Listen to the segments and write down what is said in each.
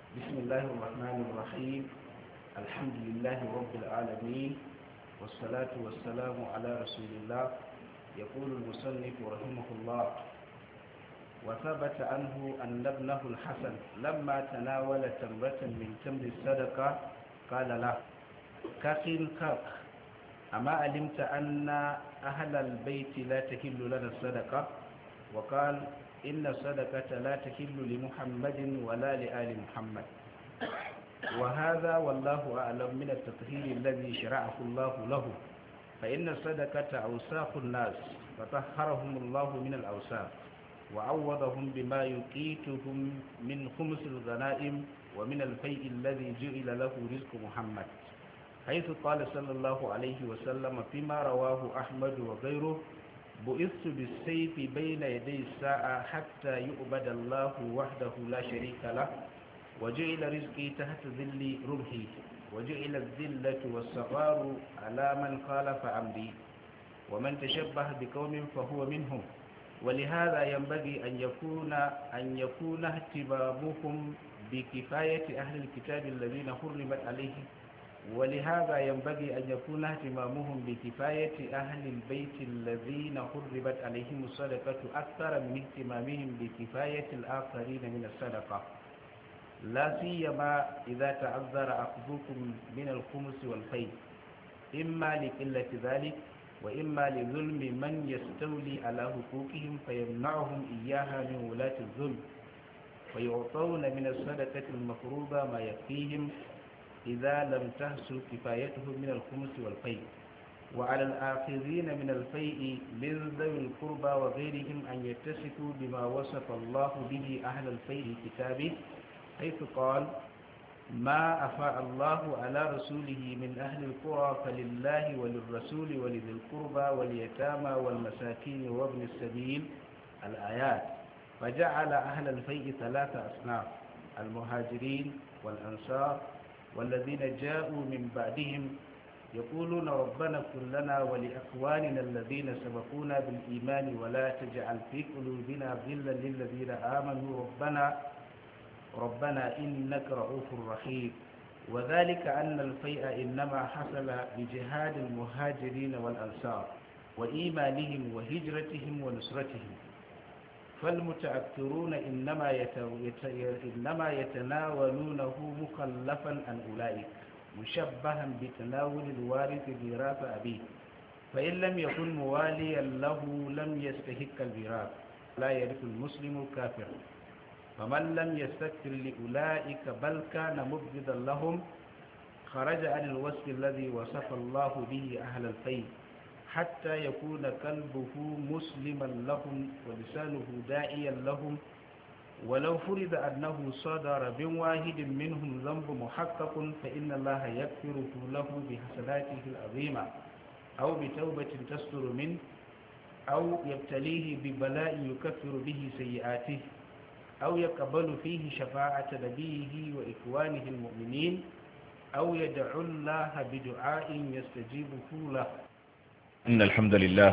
بسم الله الرحمن الرحيم. الحمد لله رب العالمين، والصلاة والسلام على رسول الله. يقول المصنف رحمه الله: وثبت عنه أن ابنه الحسن لما تناول تمرة من تمر الصدقة قال له: كاخن كاك، أما علمت أن أهل البيت لا تحل لنا الصدقة؟ وقال: إن الصدقة لا تحل لمحمد ولا لآل محمد. وهذا والله أعلم من التطهير الذي شرعه الله له، فإن الصدقة أوساخ الناس فطهرهم الله من الأوساخ، وعوضهم بما يقيتهم من خمس الغنائم ومن الفيء الذي جعل له رزق محمد، حيث قال صلى الله عليه وسلم فيما رواه أحمد وغيره: بئست بالسيف بين يدي الساعة حتى يعبد الله وحده لا شريك له، وجعل رزقي تحت ذل رمحي، وجعل الذلة والصغار على من خالف أمري، ومن تشبه بقوم فهو منهم. ولهذا ينبغي أن يكون اهتمامهم بكفاية أهل الكتاب الذين حرمت عليهم ولهذا ينبغي أن يكون اهتمامهم بكفاية أهل البيت الذين حرمت عليهم الصدقة أكثر من اهتمامهم بكفاية الآخرين من الصدقة، لا سيما إذا تعذر أخذكم من الخمس والفيء، إما لقلة ذلك وإما لظلم من يستولي على حقوقهم فيمنعهم إياها من ولاة الظلم، فيعطون من الصدقة المفروضة ما يكفيهم إذا لم تحصل كفايتهم من الخمس والفيء. وعلى الآخذين من الفيء من ذوي القربى وغيرهم أن يتسكوا بما وصف الله به أهل الفيء في كتابه، حيث قال: ما أفاء الله على رسوله من أهل القرى فلله وللرسول ولذي القربى واليتامى والمساكين وابن السبيل، الآيات. فجعل أهل الفيء ثلاثة أصناف: المهاجرين والأنصار والذين جاءوا من بعدهم يقولون ربنا اغفر لنا ولإخواننا الذين سبقونا بالإيمان ولا تجعل في قلوبنا غلا للذين آمنوا ربنا إنك رؤوف رحيم. وذلك أن الفيء إنما حصل بجهاد المهاجرين والأنصار وإيمانهم وهجرتهم ونصرتهم، فالمتأثرون إنما يتناولونه مخلفا عن أولئك، مشبها بتناول الوارث ميراث أبيه، فإن لم يكن مواليا له لم يستحق الميراث، لا يرث المسلم الكافر. فمن لم يستكثر لأولئك بل كان مبغضا لهم خرج عن الوصف الذي وصف الله به أهل الفيء، حتى يكون قلبه مسلما لهم ولسانه داعيا لهم. ولو فرض أنه صدر بواحد منهم ذنب محقق فإن الله يغفره له بحسناته العظيمة، أو بتوبة تستر منه، أو يبتليه ببلاء يكفر به سيئاته، أو يقبل فيه شفاعة نبيه وإخوانه المؤمنين، أو يدعو الله بدعاء يستجيبه له. إن الحمد لله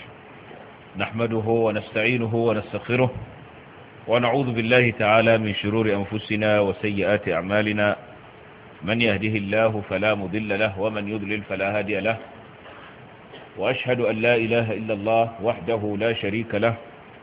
نحمده ونستعينه ونستغفره ونعوذ بالله تعالى من شرور أنفسنا وسيئات أعمالنا، من يهده الله فلا مضل له ومن يضلل فلا هادي له، وأشهد أن لا إله إلا الله وحده لا شريك له،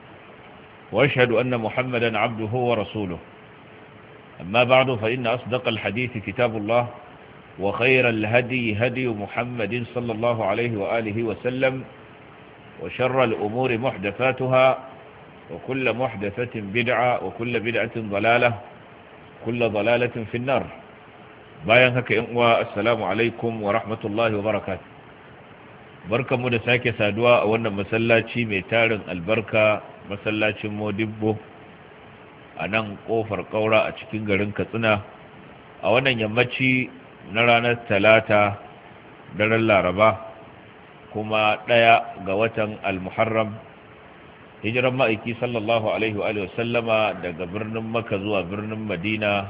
وأشهد أن محمدا عبده ورسوله. أما بعد، فإن أصدق الحديث كتاب الله، وخير الهدي هدي محمد صلى الله عليه وآله وسلم، وشر الأمور محدثاتها، وكل محدثة بدعة، وكل بدعة ضلالة، كل ضلالة في النار. bayan haka yan uwa, assalamu alaikum wa rahmatullahi wa barakatuh. Barkanmu da sake saduwa a wannan masallaci mai tarin albarka, masallacin Modibbo a nan kofar Kaura a cikin garin Katsina, a wannan yammaci na ranar Talata, daren Laraba, kuma 1 ga watan Al-Muharram, hijiran ma'aiki sallallahu alaihi wa sallama daga birnin Makka zuwa birnin Madina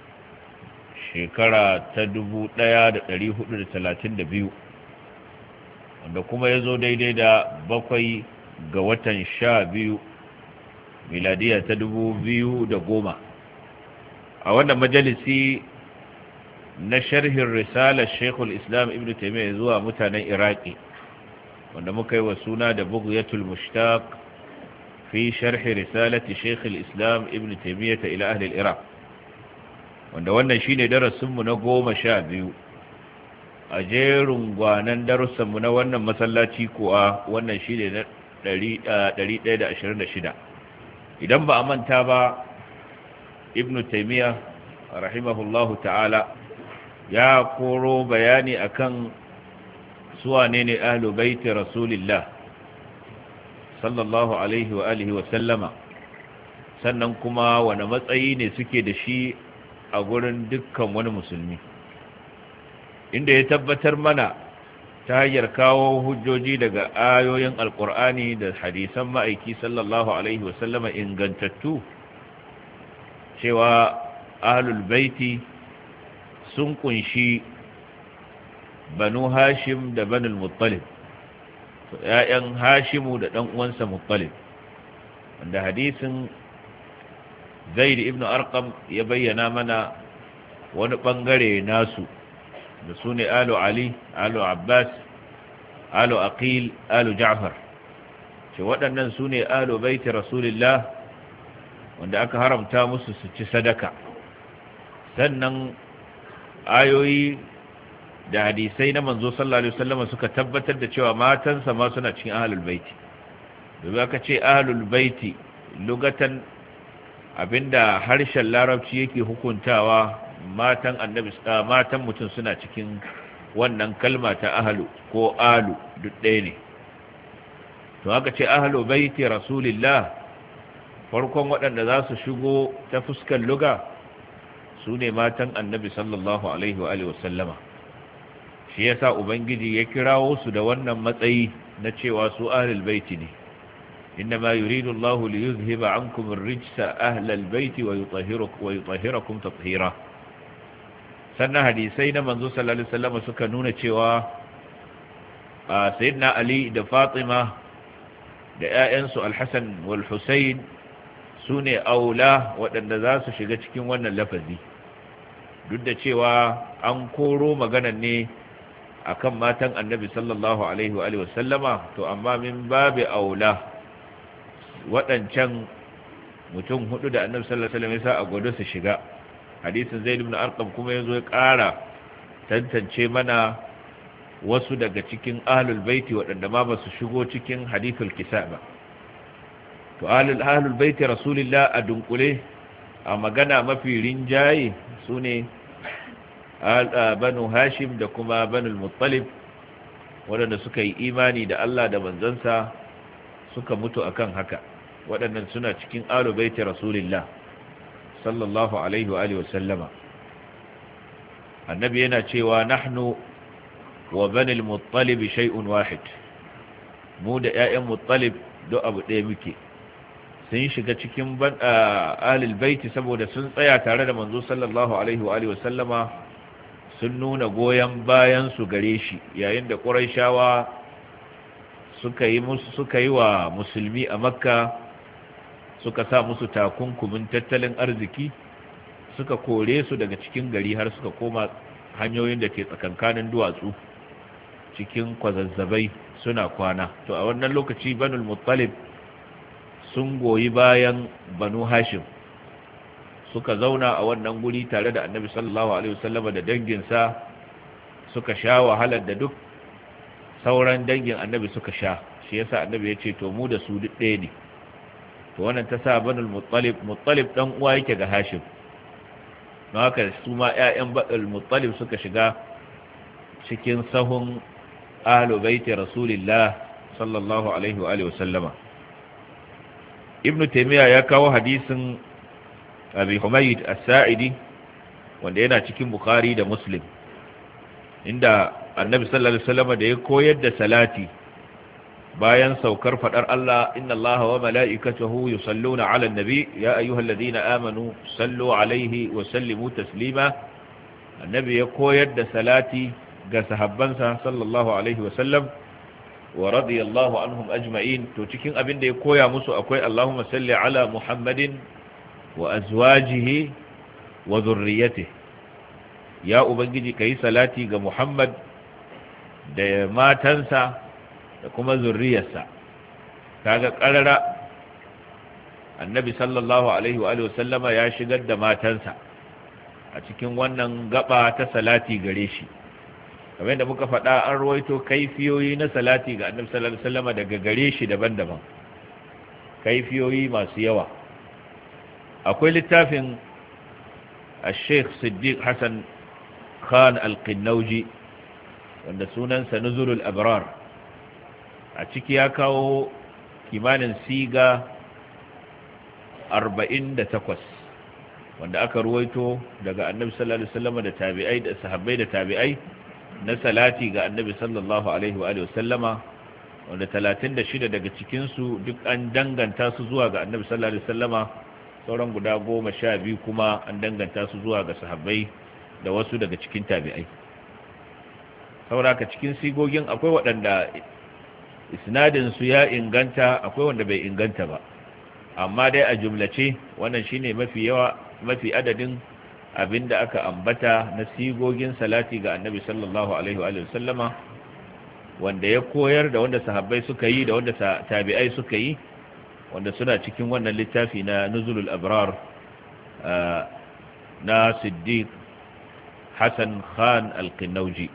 shekara ta 1432, wanda kuma ya zo daidai da 7 ga watan 12 miladiya ta 2010. a wannan majalisi na sharhin risalar Sheikhul Islam Ibn Taymiyyah zuwa mutanen Iraki wanda muka yi wa suna da Bughyatul Mushtaq fi sharhi risalati Sheikhul Islam Ibn Taymiyyah ila ahli al-Iraq, wanda wannan shine darasin mu na 12 a jerin gwanan darussan mu na wannan masallaci, kuwa wannan shine na 126. idan ba a manta ba, Ibn Taymiyyah rahimahullahu ta'ala ya koro bayani akan suwane ne ahlu baiti rasulillah sallallahu alaihi wa alihi wa sallama, sannan kuma wani matsayi ne suke da shi a gurin dukkan wani musulmi, inda ya tabbatar mana ta hanyar kawo hujjoji daga ayoyin alkur'ani da hadisan ma'aiki sallallahu alaihi wa sallama ingantattu cewa ahlul baiti sun kunshi banu hashim da banul muttalib, ‘ya'yan hashimu da ɗan uwansa muttalib, wanda hadisin zaid ibn arqam ya bayyana mana wani ɓangare nasu da su ne alu ali, alu abbas, alu aqil, alu ja'far, ce waɗannan su ne alu baiti rasulillah wanda aka haramta musu su ci sadaka. Sannan ayoyi da hadisai na manzo sallallahu alaihi wasallam suka tabbatar da cewa matansa ma suna cikin ahlul baiti. Domin aka ce ahlul baiti lugatan abinda harshen larabci yake hukuntawa, matan annabi, matan mutum suna cikin wannan kalma ta ahlu ko alu duk ɗaya ne. To aka ce ahlu baiti rasulillah, farkon waɗanda za su shigo ta fuskar luga su ne matan annabi sallallahu alaihi wa alihi wasallama. Shi yasa ubangiji ya kirawo su da wannan matsayi na cewa su ahlul baiti ne. innama yuridu Allah li yuzhiba ankum ar-rijsa ahlal baiti wa yutahhirakum tatheera. Sannan hadisai na manzo sallallahu alaihi wasallama suka nuna cewa sayyidina Ali da Fatima da ƴaƴansu Al-Hasan wal Husayn sune aula waɗanda za su shiga cikin wannan lafazi, duk da cewa an koro maganan ne akan matan annabi sallallahu alaihi wa sallama, to amma min babu aula waɗancan mutum hudu da annabi sallallahu alaihi wasallam ya sa a gwado su shiga. Hadisin Zaid ibn Arqam kuma yazo ya ƙara tantance mana wasu daga cikin ahlul baiti waɗanda ma ba su shigo cikin hadithul kisa ba. To ahlul baiti rasulillah a dunkule a magana mafi rinjaye sune banu hashim da kuma banu muttalib, waɗanda suka yi imani da Allah da manzansa suka mutu akan haka. Waɗannan suna cikin ahlul baiti rasulillah sallallahu alaihi wa alihi wasallama. Annabi yana cewa nahnu wa banil muttalib shay'un wahid, mu da ƴaƴan muttalib duk abu ɗaya muke. Sun shiga cikin ahlul baiti saboda sun tsaya tare da manzo sallallahu alaihi wa alihi wasallama, sun nuna goyen bayan su gare shi yayin da quraishawa suka yi wa musulmi a makka, suka sa musu takunkumin tattalin arziki, suka kore su daga cikin gari har suka koma hanyoyin da ke tsakankanin duwatsu cikin kwazazzabai suna kwana. To a wannan lokaci banul muttalib sun goyi bayan banu hashim, suka zauna a wannan guri tare da annabi sallallahu alaihi wasallam da danginsa, suka sha wahalar da duk sauran dangin annabi suka sha. Shi yasa annabi ya ce to mu da su duk ɗaya ne. To wannan ta sa banul muttalib dan uwa yake ga hashim, don haka su ma ƴaƴan banul muttalib suka shiga cikin sahun ahlu baiti rasulillah sallallahu alaihi wa alihi wasallama. Ibn Taymiyyah ya kawo hadisin Abi Humayd as-Sa'idi wanda yana cikin Bukhari da Muslim, inda Annabi sallallahu alaihi wasallam da ya koyar da salati bayan saukar fadar Allah, inna Allaha wa mala'ikatahu yusalluna 'alan nabi ya ayyuhalladhina amanu sallu 'alaihi wa sallimu taslima. Annabi ya koyar da salati ga sahabbansa sallallahu alaihi wasallam wa radiyallahu anhum ajma'in. To cikin abin da ya koya musu akwai Allahumma salli ala Muhammadin wa azwajihi wa dhurriyyatihi ya ubangiji kai salati ga Muhammad da matansa da kuma zurriyarsa. Kaga karara annabi sallallahu alaihi wa sallama ya shigar da matansa a cikin wannan gaba ta salati gare shi. kamar yadda muka faɗa an ruwaito kaifiyoyi na salati ga annabi sallallahu alaihi wasallama daga gare shi daban-daban, kaifiyoyi masu yawa. akwai littafin al-Sheikh Siddiq Hassan Khan al-Qinnauji wanda sunansa Nuzulul Abrar, a ciki ya kawo kimanin siga 48 wanda aka ruwaito daga annabi sallallahu alaihi wasallam da tabi'ai da sahabbai da tabi'ai na salati ga annabi sallallahu alaihi wa sallama, wanda 36 daga cikin su duk an danganta su zuwa ga annabi sallallahu alaihi wasallama, sauran guda 12 kuma an danganta su zuwa ga sahabbai da wasu daga cikin tabi'ai. saboda cikin sigogin akwai waɗanda isnadin su ya inganta, akwai wanda bai inganta ba, amma dai a jumlace wannan shine mafi adadin abinda aka ambata na sigogin salati ga annabi sallallahu alaihi wa sallama, wanda ya koyar da wanda sahabbai suka yi da wanda tabi'ai suka yi, wanda suna cikin wannan littafi na Nuzulul Abrar na Siddiq Hassan Khan al-Qinnauji.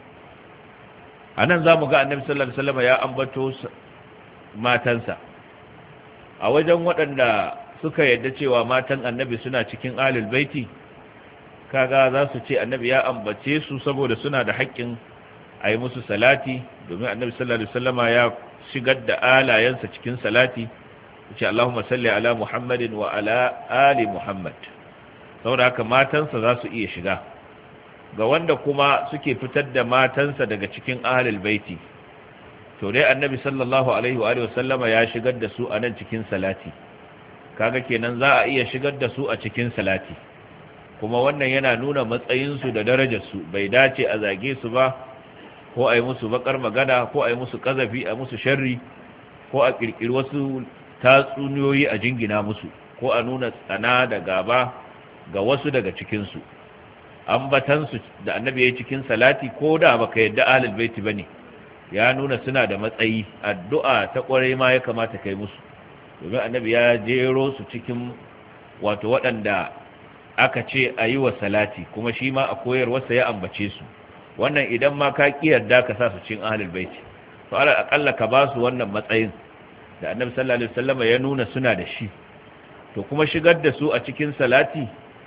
anan zamu ga annabi sallallahu alaihi wasallam ya ambato matansa. A wajen waɗanda suka yadda cewa matan annabi suna cikin ahlul baiti, kaga za su ce annabi ya ambace su saboda suna da haƙƙin a yi musu salati, domin annabi sallallahu alaihi wasallam ya shigar da alayensa cikin salati, ce Allahumma salli ala Muhammadin wa ala ali Muhammad. saboda haka matansa za su iya shiga. Ga wanda kuma suke fitar da matansa daga cikin ahlul baiti, to dai annabi sallallahu alaihi wa sallama ya shigar da su a nan cikin salati, kaga kenan za a iya shigar da su a cikin salati, kuma wannan yana nuna matsayinsu da darajarsu. Bai dace a zage su ba, ko a yi musu bakar magana, ko a yi musu kazafi, a musu sharri, ko a kirkiri wasu tatsuniyoyi a jingina musu, ko a nuna tsana da gaba ga wasu daga cikinsu. Ambatansu da annabi ya yi cikin salati, ko da baka yadda ahlul baiti bane, ya nuna suna da matsayi. Addu'a ta kwarai ma ya kamata kai musu, domin annabi ya jero su cikin wato waɗanda aka ce a yi wa salati, kuma shi ma a koyarwarsa ya ambace su. Wannan idan ma ka ƙi yarda ka sa su cikin ahlul baiti, to ala akalla ka ba su wannan matsayin da annabi sallallahu alaihi wasallam ya nuna suna da shi. To kuma shigar da su a cikin salati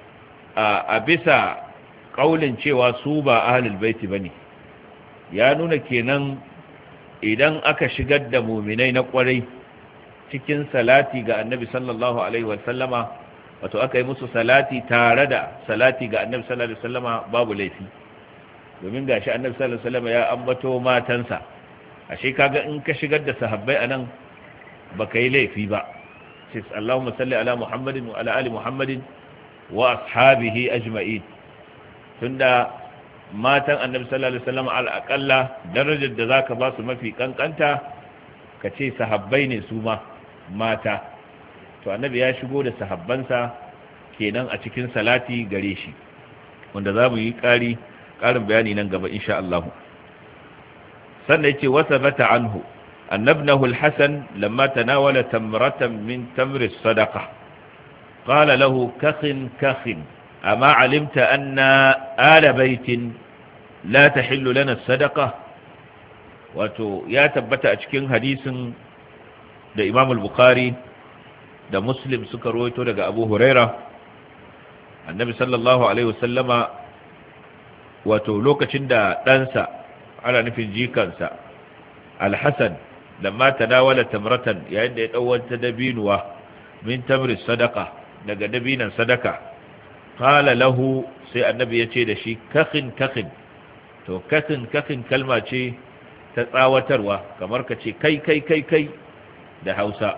a bisa kaulin cewa su ba ahlul baiti bane, ya nuna kenan idan aka shigar da mu'minai na kwarai cikin salati ga annabi sallallahu alaihi wasallama, wato aka yi musu salati tare da salati ga annabi sallallahu alaihi wasallama, babu laifi. domin gashi annabi sallallahu alaihi wasallama ya ambato matansa, ashe kaga in ka shigar da sahabbai anan baka yi laifi ba. sai Allahumma salli ala Muhammadin wa ala ali Muhammadin wa ashabihi ajma'in, tunda matan annabi sallallahu alaihi wasallam al-aqalla darajar da zaka ba su mafi kankanta kace sahabbai ne su ma mata, to annabi ya shigo da sahabbansa kenan a cikin salati gare shi, wanda zamu yi ƙarin bayani nan gaba insha Allah. sannan yace wasabata anhu annabnahu al-hasan lamma tanawala tamratan min tamri as-sadaqa qala lahu kakhin أما علمت أن آل بيت لا تحل لنا الصدقة. wato ya tabbata a cikin hadisin da Imam al-Bukhari da Muslim suka rawaito daga Abu Huraira, annabi sallallahu alaihi wasallama wato lokacin da ɗansa, ana nufin jikansa al-Hasan, lamma tanawala tamratan, yayin da ya dawanta dabinuwa min tamri sadaqa, daga dabinan sadaka, qala lahu, sai annabi ya ce da shi kakhin. To kakhin kalma ce ta tsawatarwa, kamar ka ce kai da Hausa.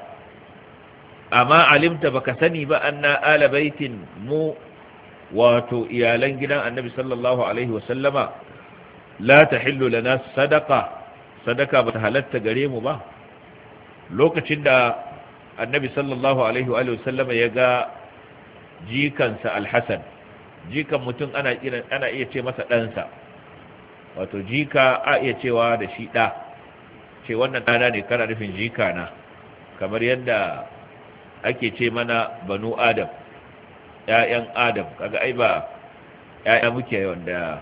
Amma alimta baka sani ba anna ala baitin, mu wato iyalan gidan annabi sallallahu alaihi wasallama, la tahillu lana sadaka ba ta halatta gare mu ba. Lokacin da annabi sallallahu alaihi wasallama ya ga jikansa al-Hasan jikan mutum ana iya ce masa ɗansa, wato jika a iya cewa da shi ɗa, ce wannan ɗana ne kana nufin jika na, kamar yadda ake ce mana banu adam, ‘ya'yan adam, kaga ai ba ‘ya'ya muke wanda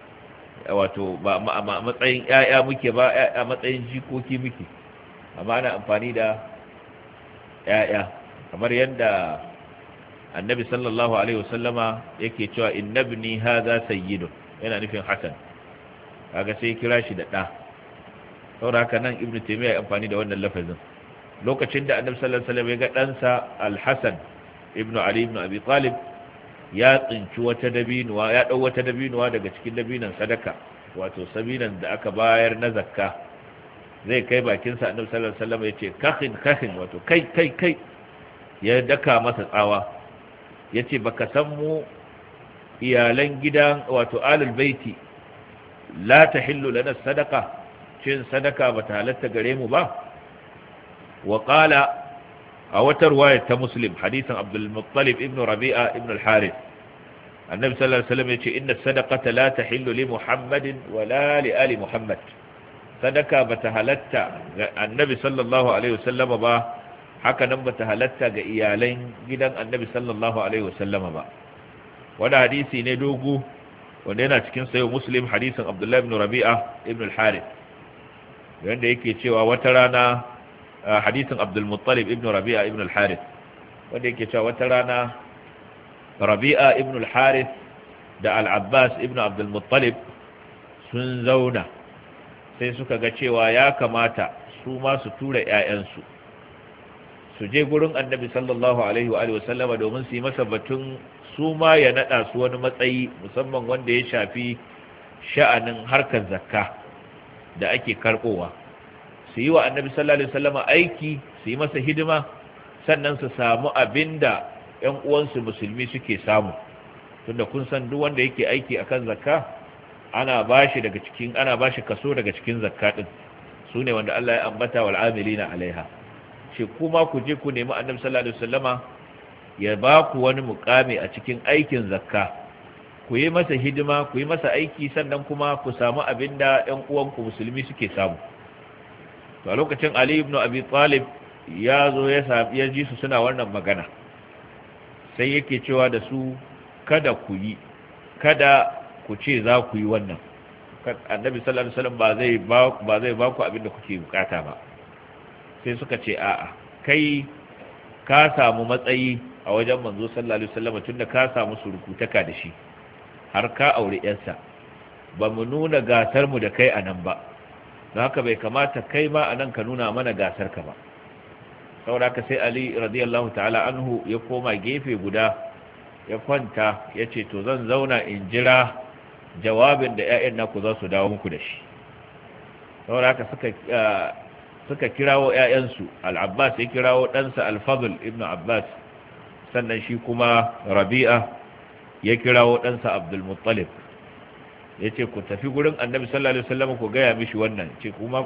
wato ba a matsayin ‘ya'ya muke ba, a matsayin jikoki muke, amma ana amfani da ‘ya'ya, kamar yadda annabi sallallahu alaihi wasallama yake cewa innabni hadha sayyidun, yana nufin hasan, kaga sai kira shi da ɗa. saboda haka nan ibnu taymiya ya amfani da wannan lafazin lokacin da annabi sallallahu alaihi wasallam ya ga ɗansa al-hasan ibnu ali ibn abi talib ya tsinci wata dabinuwa, ya dau wata dabinuwa daga cikin dabinan sadaka, wato sabinan da aka bayar na zakka, zai kai bakin sa annabi sallallahu alaihi wasallam ya ce kakhin, wato kai ya daka masa tsawa, yace baka san mu iyalan gidan wato alul baiti la tahillu lana sadaqa, cin sadaka bata halatta gare mu ba. wa qala a wata ruwaya ta muslim hadisin abdul muttalib ibn rabi'a ibn al-harith, annabi sallallahu alaihi wasallam yace inna sadaqata la tahillu li muhammadin wa la li ali muhammad, sadaka bata halatta ga annabi sallallahu alaihi wasallam ba, haka nan bata halatta ga iyalan gidan annabi sallallahu alaihi wasallam ba. wani hadisi ne dogo wanda yana cikin sayo muslim, hadisin abdullahi ibn rabi'a ibn al-harith, wanda yake cewa wata rana, hadisin abdul muttalib ibn rabi'a ibn al-harith, wanda yake cewa wata rana rabi'a ibn al-harith da al-abbas ibn abdul muttalib sun zauna, sai suka ga cewa ya kamata su ma su tura ƴaƴansu su je gurin annabi sallallahu alaihi wa sallama domin su yi masa batun su ma ya nada su wani matsayi, musamman wanda ya shafi sha'anin harkar zakka da ake karbowa, su yi wa annabi sallallahu alaihi wasallama aiki, su yi masa hidima, sannan su samu abinda ƴan uwansu musulmi suke samu, tunda kun san duk wanda yake aiki akan zakka ana bashi kaso daga cikin zakka din, sune wanda Allah ya ambata wal amilina alaiha. shi kuma ku je ku nemi annabi sallallahu alaihi wasallama ya ba ku wani mukami a cikin aikin zakka, ku yi masa hidima, ku yi masa aiki, sannan kuma ku samu abinda ƴan uwanku musulmi suke samu. to a lokacin Ali ibn Abi Talib ya zo ya ji su suna wannan magana, sai yake cewa da su kada ku ce za ku yi wannan, annabi sallallahu alaihi wasallam ba zai ba ku abinda kuke bukata ba. sai suka ce a'a, kai ka samu matsayi a wajen manzo sallallahu alaihi wasallam tunda ka samu surukutaka da shi har ka aure yarsa, ba mu nuna gasar mu da kai anan ba, don haka bai kamata kai ma anan ka nuna mana gasar ka ba. saboda haka sai Ali radiyallahu ta'ala anhu ya koma gefe guda ya kwanta, ya ce to zan zauna in jira jawabin da ƴaƴan naku za su dawo muku da shi. saboda haka suka kirawo ƴaƴansu, al-Abbas ya kirawo ɗansa al-Fadl ibn Abbas, sannan shi kuma Rabi'a ya kirawo ɗansa Abdul Muttalib, yace ku tafi gurin Annabi sallallahu alaihi wasallam ku gaya mishi wannan, ce kuma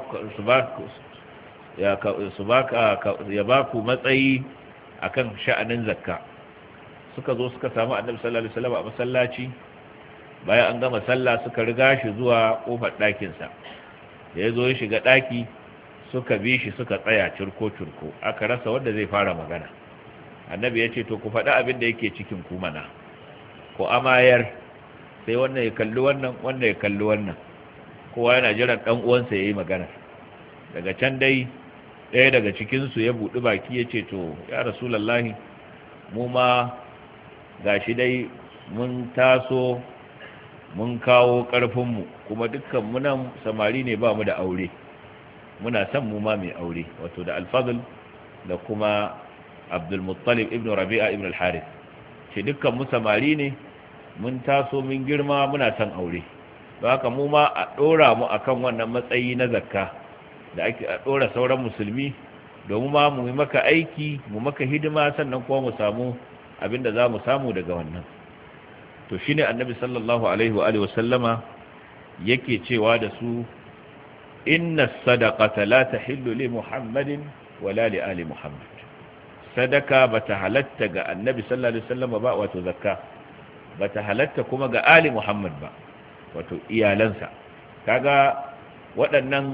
ya ba ku matsayi akan sha'anin zakka. suka zo suka samu Annabi sallallahu alaihi wasallam a masallaci, bayan an gama sallah suka riga shi zuwa kofar ɗakinsa, da ya zo ya shiga ɗaki suka bi shi suka tsaya cirko-cirko, aka rasa wanda zai fara magana. Annabi ya ce to ku faɗi abin da yake cikin ku mana, ko amayar, sai wannan ya kalli wannan ya kalli wannan, kowa yana jiran ɗan uwansa ya yi magana. daga can dai ɗaya daga cikinsu ya buɗi baki ya ce to ya rasulallahi, mu ma gashi dai mun taso mun kawo ƙarfinmu, kuma dukkan munan samari ne, ba mu da aure, muna son mu ma mai aure, wato da al-Fadl da kuma Abdul Muttalib ibn Rabi'a ibn al-Harith, ce dukkan mu samari ne, mun taso mun girma, muna son aure, don haka mu ma a dora mu akan wannan matsayi na zakka da ake a dora sauran musulmi, domin ma mu yi maka aiki, mu maka hidima, sannan kuma mu samu abinda za mu samu daga wannan. to shine Annabi sallallahu alaihi wa alihi wa sallama yake cewa da su, inna sadaqata la tahillu li Muhammadin wala li ali Muhammad, sadaka bata halatta ga Annabi sallallahu alaihi wasallam ba, wato zakka bata halatta kuma ga ali Muhammad ba wato iyalansa. Kaga waɗannan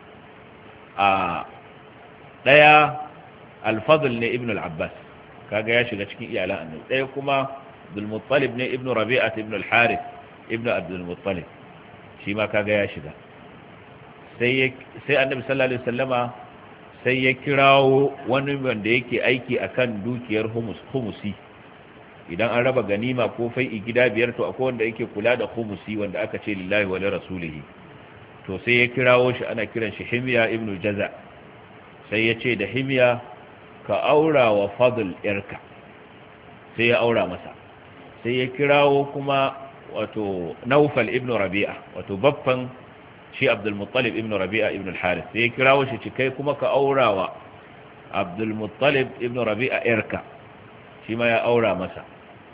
a ɗaya al-Fadl ne ibn al-Abbas, kaga ya shiga cikin iyalan annabi. Ɗaya kuma Abdul Muttalib ne ibn Rabi'ah ibn al-Harith ibn Abdul Muttalib, shi ma kaga ya shiga. Sai annabi sallallahu alaihi wasallama sai ya kirawo wani wanda yake aiki akan dukiyar humusi. Idan an raba ganima ko fai'i gida biyar, to akwai wanda yake kula da humusi wanda aka ce lillahi wa rasulihi. To sai ya kirawo shi, ana kiran shi Himya ibn Jaza. Sai ya ce da Himya, ka aura wa Fadl yarka. Sai ya aura masa. Sai ya kirawo kuma wato Naufal ibn Rabi'a, wato baffan shi Abdul Muttalib ibn Rabi'a ibn al-Harith. Sai ya kirawo shi kai kuma ka aura wa Abdul Muttalib ibn Rabi'a yarka. Shi ma ya aura masa.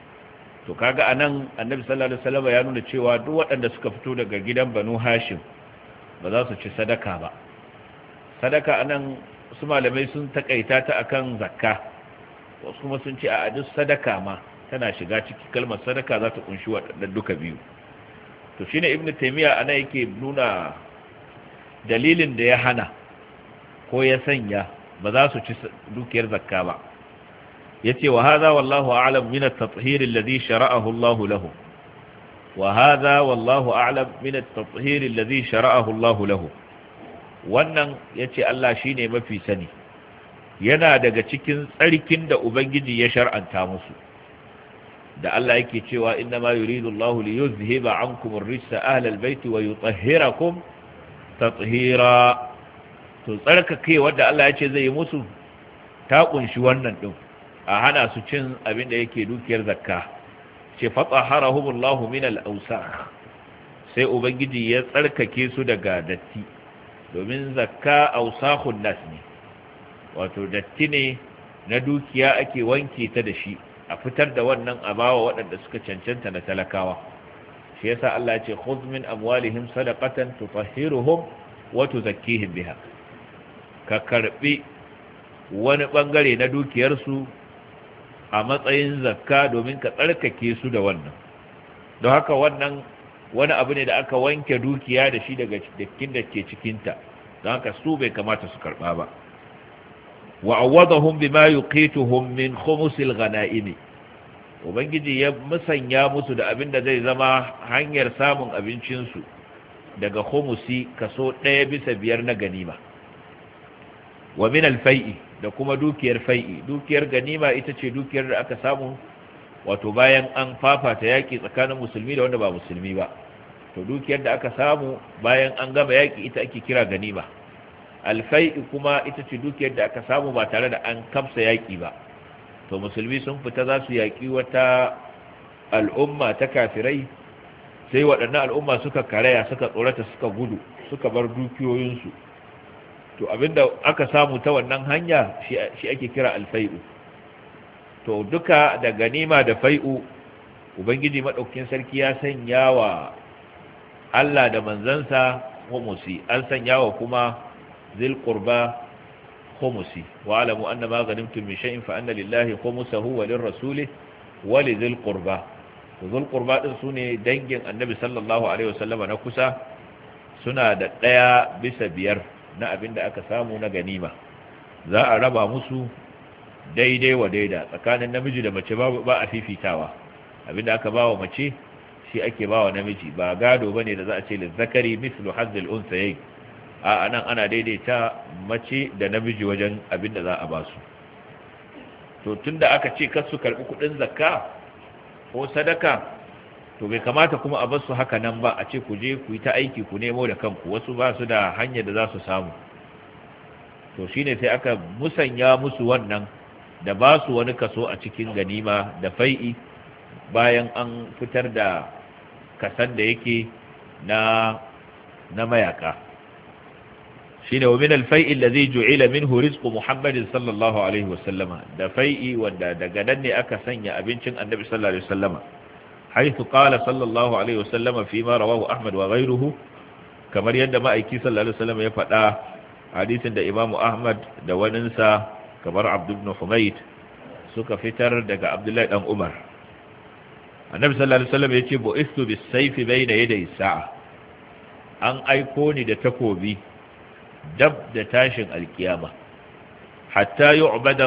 To kaga anan Annabi sallallahu alaihi wasallam ya nuna cewa duk waɗanda suka fito daga gidan Banu Hashim ba za su ci sadaka ba. Sadaka anan su malamai sun takaita ta akan zakka, wasu kuma sun ce a duk sadaka ma tana shiga ciki, kalmar sadaka za ta kunshi waɗannan duka biyu. To shine Ibn Taymiyyah ana yake nuna dalilin da ya hana ko ya sanya ba za su ci dukiyar zakka ba. yace wa hadha wallahu a'lam min at-tathhir alladhi shara'ahu Allah lahu, wa hadha wallahu a'lam min at-tathhir alladhi shara'ahu Allah lahu. Wannan yace Allah shine mafi sani, yana daga cikin tsarkin da ubangiji ya shar'anta musu, da Allah yake cewa inna ma yuridu Allahu li yuzhiba ankum ar-rijsa ahla al-bayt wa yutahhirakum tathhira. To tsarkake wanda Allah yace zai yi musu ta kunshi wannan din, a hana su cin abin da yake dukiyar zakka. Ce fatahharahumullahu min al-awsakh, sai ubangiji ya tsarkake su daga datti, domin zakka awsakhun nas ne, wato datti ne na dukiya ake wanke ta da shi, a fitar da wannan abawa waɗanda suka cancanta na talakawa. Shi yasa Allah ya ce khudh min amwalihim sadaqatan tutahhiruhum wa tuzakkihim biha, ka karbi wani bangare na dukiyarsu a matsayin zakka domin ka tsarkake su da wannan. Don haka wannan wani abu ne da aka wanke dukiya da shi daga cikin da ke cikinta, don haka su bai kamata su karba ba. wa awwadahum bima yuqituhum min khumusil ghanaimi, ubangiji ya musanya musu da abin da zai zama hanyar samun abincinsu daga khumusi kaso 1/5 na ganima. wa min al-fai'i, da kuma dukiyar fai'i. Dukiyar ganima ita ce dukiyar da aka samu wato bayan an fafata yaki tsakanin musulmi da wanda ba musulmi ba. To dukiyar da aka samu bayan an gama yaki ita ake kira ganima. Al-fai'i kuma ita ce dukiyar da aka samu ba tare da an kamsa yaki ba. To musulmi sun fita za su yaki wata al'umma ta kafirai, sai waɗannan al'umma suka karaya, suka tsorata, suka gudu, suka bar dukiyoyinsu. To abinda aka samu ta wannan hanya shi ake kira alfai'u. To duka da ganima da fai'u ubangiji madaukakin sarki ya sanya wa Allah da manzansa khumusi, an sanya wa kuma zil qurba khumusi. wa alamu anna ma ghanimtum min shay'in fa anna lillahi khumusahu wa lirrasuli wa lidhil qurba. To zul qurba din sune dangin annabi sallallahu alaihi wasallama na kusa, suna da 1/5 na abin da aka samu na ganima. Za a raba musu daidai wa daida tsakanin namiji da mace, ba a fifitawa. Abin da aka bawa mace shi ake bawa namiji, ba gado bane da za a ce lizzakari mislu hazzil unsayayn. A anan ana daidaita mace da namiji wajen abin da za a ba su. To tunda aka ce kar su karbi kudin zakka ko sadaka, to bai kamata kuma a bar su haka nan ba, a ce ku je ku yi ta aiki ku nemo da kanku. Wasu ba su da hanyar da za su samu. To shine sai aka musanya musu wannan da ba su wani kaso a cikin ganima da fai'i, bayan an fitar da kasan da yake na mayaka. Shine wa min al-fai'i allazi ju'ila minhu rizqu Muhammadin sallallahu alaihi wasallama, da fai'i wanda daga nan ne aka sanya abincin Annabi sallallahu alaihi wasallama. حيث قال صلى الله عليه وسلم فيما رواه أحمد وغيره، كما يندى مأيكي صلى الله عليه وسلم يفعل حديث دا إمام أحمد دا وننسى كبر عبد بن حميد سك فتر دا عبد الله بن عمر annabi sallallahu alaihi wasallam yace bu'istu bis-sayfi bayna yaday sa'a, an aiko ni da takobi dab da tashin alkiyama, hatta yu'bada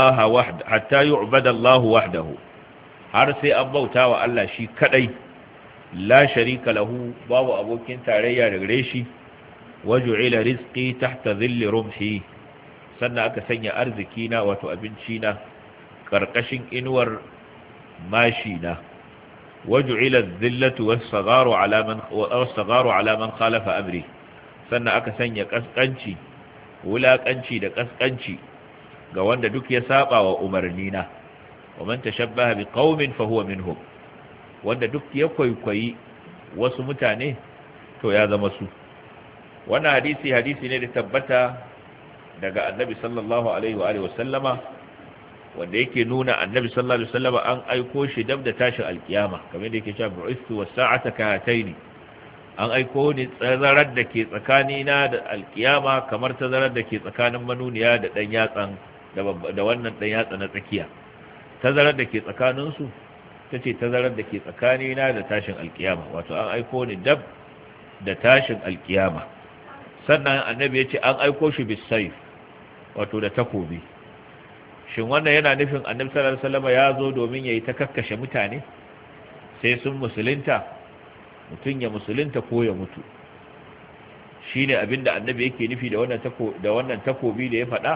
Allah wahdahu, har sai an bauta wa Allah shi kadai, la sharika lahu, babu abokin tarayya da gare shi, waju'ila rizqi tahta dhilli rumhi, sannan aka sanya arziki na wato abinci na karkashin inuwar mashi na, waju'ila adh-dhillatu was-sagharu ala man khalafa amri, sannan aka sanya kaskanci, wulakanci da kaskanci ga wanda duk ya saba wa umarnina, wa man tashabbaha biqaumin fa huwa minhum, wanda duk ya kwaikwayi wasu mutane to ya zama su. Wannan hadisi ne da tabbata daga annabi sallallahu alaihi wa alihi wasallama, wanda yake nuna annabi sallallahu alaihi wasallama an aiko shi dab da tashin alkiyama, kamar da yake cewa bu'istu was-sa'ata kahataini, an aiko ni tazarar da ke tsakanina da alkiyama kamar tazarar da ke tsakanin manuniya da dan yatsan da wannan dan yatsa na tsakiya. Tazarar da ke tsakaninsu tace tazarar da ke tsakanina da tashin alkiyama, wato an aiko ni dab da tashin alkiyama. Sannan annabi ya ce an aiko shi bisayf, wato da takobi. Shin wannan yana nufin annabi sallallahu alaihi wasallam ya zo domin yayi ta kakkashe mutane sai sun musulunta, mutun ya musulunta ko ya mutu? Shine abinda annabi yake nufi da wannan takobi da ya faɗa?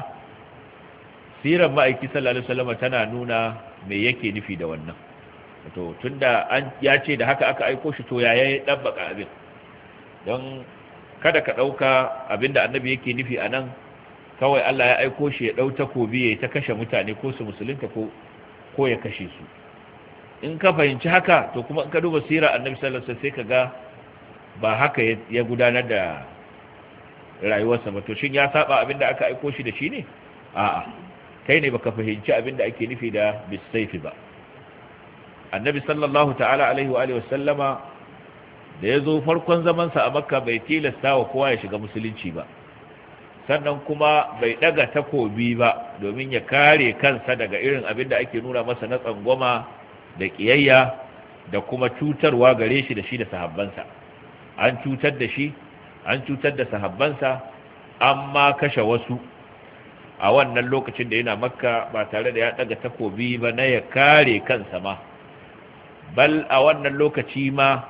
Sirar ma'aiki sallallahu alaihi wasallam tana nuna me yake nufi da wannan. To tunda ya ce da haka aka aiko shi, to yaya ya dabbaka abin? Don kada ka dauka abinda annabi yake nufi anan kawai Allah ya aiko shi ya dau takobi ya ta kashe mutane ko su musulunta ko ya kashe su. In ka fahimci haka, to kuma in ka duba sirar annabi sallallahu alaihi wasallam sai ka ga ba haka ya gudanar da rayuwarsa ba. To shin ya saba abinda aka aiko shi da shi ne? A'a, kai ne baka fahimci abinda ake nufi da bisayfi ba. Annabi sallallahu ta'ala alaihi wa alihi wasallama da yazo farkon zaman sa a Makka bai tilasta wa kowa ya shiga musulunci ba, sannan kuma bai daga takobi ba domin ya kare kansa daga irin abinda ake nuna masa na tsangwama da kiyayya da kuma cutarwa gare shi da shi da sahabbansa. An cutar da shi, an cutar da sahabbansa, amma kashe wasu a wannan lokacin da yana Makka ba tare da ya daga takobi ba na ya kare kansa ma. Bal a wannan lokaci ma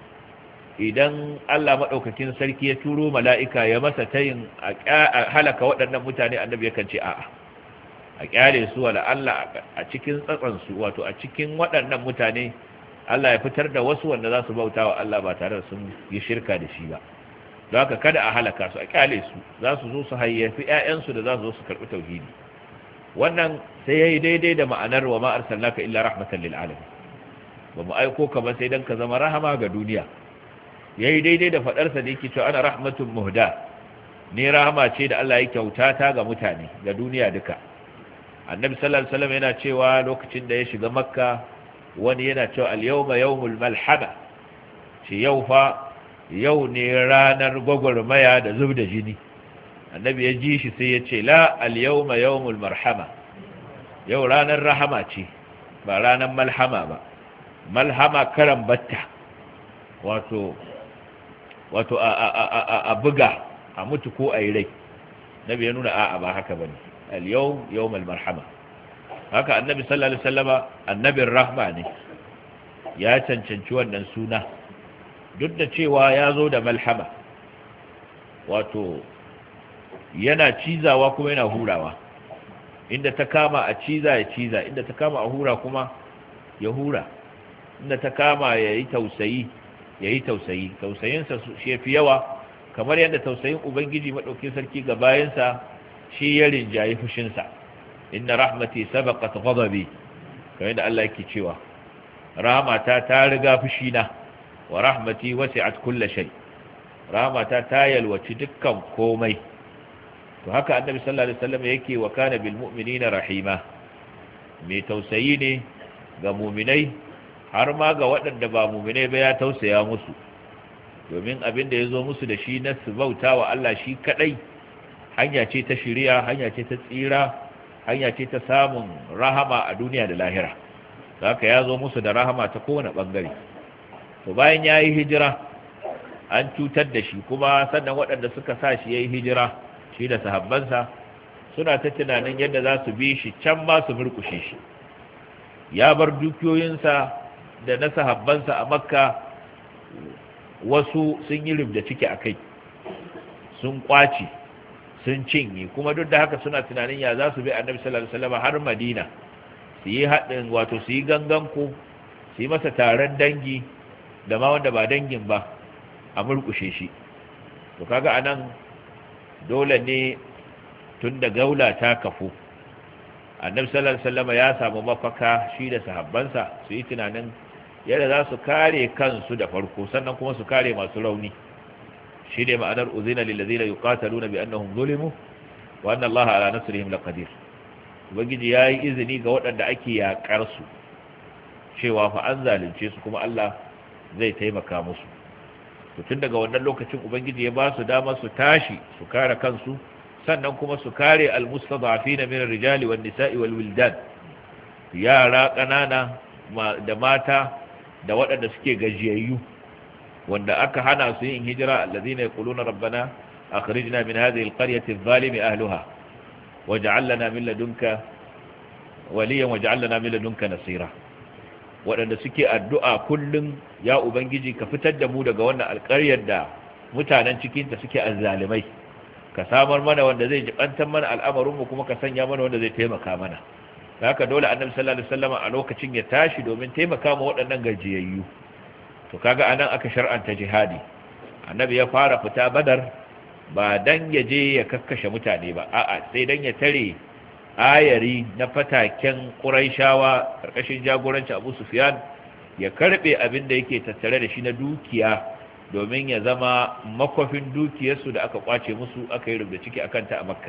idan Allah maɗaukakin sarki ya turo mala'ika ya masa tayin a halaka waɗannan mutane, annabi yakan ce a'a, a kyale su wala Allah a cikin tsatsansu, wato a cikin waɗannan mutane Allah ya fitar da wasu wanda za su bauta wa Allah ba tare da sun yi shirka da shi ba. Don haka kada a halaka su, a kyale su, za su zo su hayyafi 'ya'yansu da za su zo su karɓi tauhidi. Wannan sai ya yi daidai da ma'anar wa ma arsalnaka illa rahmatan lil alamin, ba mu aiko ka ba sai dan ka zama rahama ga duniya. Yayi daidai da fadarsa da yake cewa ana rahmatun muhda, ni rahama ce da Allah ya kyauta ta ga mutane, ga duniya duka. Annabi sallallahu alaihi wasallam yana cewa lokacin da ya shiga Makka, wani yana cewa al-yawma yawmul malhama, shi yau ne ranar gwagwarmaya da zub da jini. Annabi ya ji shi sai ya ce la, al-yawma yawmul marhama, yau ranar rahama ce ba ranar malhama ba. Malhama karan batta, wato a buga, a mutu ko a yi rai. Nabi ya nuna a'a ba haka bane, al-yawm yawmul marhama. Haka annabi sallallahu alaihi wasallama annabin rahma ne, ya cancanci wannan suna duk da cewa ya zo da malhama, wato yana cizawa kuma yana hurawa. Inda ta kama a ciza ya ciza, inda ta kama a hura kuma ya hura, inda ta kama ya yi tausayi ya yi tausayi. Tausayinsa shi ya fi yawa, kamar yadda tausayin ubangiji maɗaukin sarki ga bayansa shi ya rinjayi fushinsa. Inna rahmati sabaqat ghadabi, kamar yadda Allah yake cewa rahmata ta riga fushina, wa rahmati wasi'at kulli shay, rahmata ta yalwaci dukkan komai. To haka annabi sallallahu alaihi wasallam yake, wa kana bil mu'minina rahima, mai tausayi ne ga mu'minai, har ma ga waɗanda ba mu'minai ba ya tausaya musu, domin abin da ya zo musu da shi na su bauta wa Allah shi kadai hanya ce ta shiriya, hanya ce ta tsira, hanya ce ta samun rahama a duniya da lahira. haka ya zo musu da rahama ta kowane bangare. To bayan ya yi hijira an cutar da shi, kuma sannan waɗanda suka sa shi ya yi hijira shi da sahabbansa suna ta tunanin yadda za su bi shi can ba su murkushe shi. Ya bar dukiyoyinsa da na sahabbansa a makka, wasu sun yi rubda ciki a kai, sun kwace, sun cinye, kuma duk da haka suna tunanin ya za su bi annabi sallallahu alaihi wasallam har madina, su yi haɗin wato su yi ganganku, su yi masa taron dangi da ma wanda ba dangin ba a murkushe shi. to kaga anan dole ne tun da gaula ta kafu, annabi sallallahu alaihi wasallam ya samu mafaka shi da sahabbansa su yi tunanin yadda za su kare kansu da farko, sannan kuma su kare masu rauni. shi ne ma'anar uzina lil ladina yuqataluna bi annahum zulimu wa anna allaha ala nasrihim laqadir. ubangiji yayi izini ga waɗanda ake yakar su cewa fa an zalunce su kuma Allah zai taimaka musu. to tun daga wannan lokacin ubangiji ya ba su dama su tashi su kare kansu, sannan kuma su kare almustada'afina min ar-rijali wan nisa'i wal wildan, yara kanana da mata da waɗanda suke gajiyayyu wanda aka hana su yin hijira, allazina yaquluna rabbana akhrijna min hadhihi al-qaryati adh-dhalimi ahliha waj'al lana min ladunka waliyan waj'al lana min ladunka nasira, waɗanda suke addu'a kullum, ya ubangiji ka fitar da mu daga wannan alƙaryar da mutanen cikinta suke azzalimai, ka samar mana wanda zai jibantar mana al'amarinmu, kuma ka sanya mana wanda zai taimaka mana. da haka dole annabi sallallahu alaihi wasallam a lokacin ya tashi domin taimaka ma waɗannan gajiyayyu. to kaga anan aka shar'anta jihadi. annabi ya fara fita badar ba dan ya je ya kakkashe mutane ba, a'a sai dan ya tare ayari na fataken Qurayshawa karkashin jagorancin Abu Sufyan, ya karbe abin da yake tattare da shi na dukiya domin ya zama makofin dukiyarsu da aka kwace musu, aka yi rubda ciki akan ta a Makka.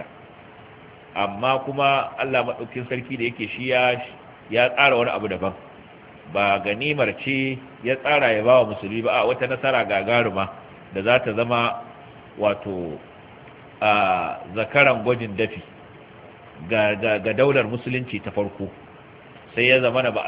amma kuma Allah madaukakin sarki da yake shi ya tsara wani abu daban, ba ganimar ce ya tsara ya bawa musulmi ba, a wata nasara gagaruma da za ta zama wato a zakaran gwajin dafi ga daular musulunci ta farko. sai ya zama ba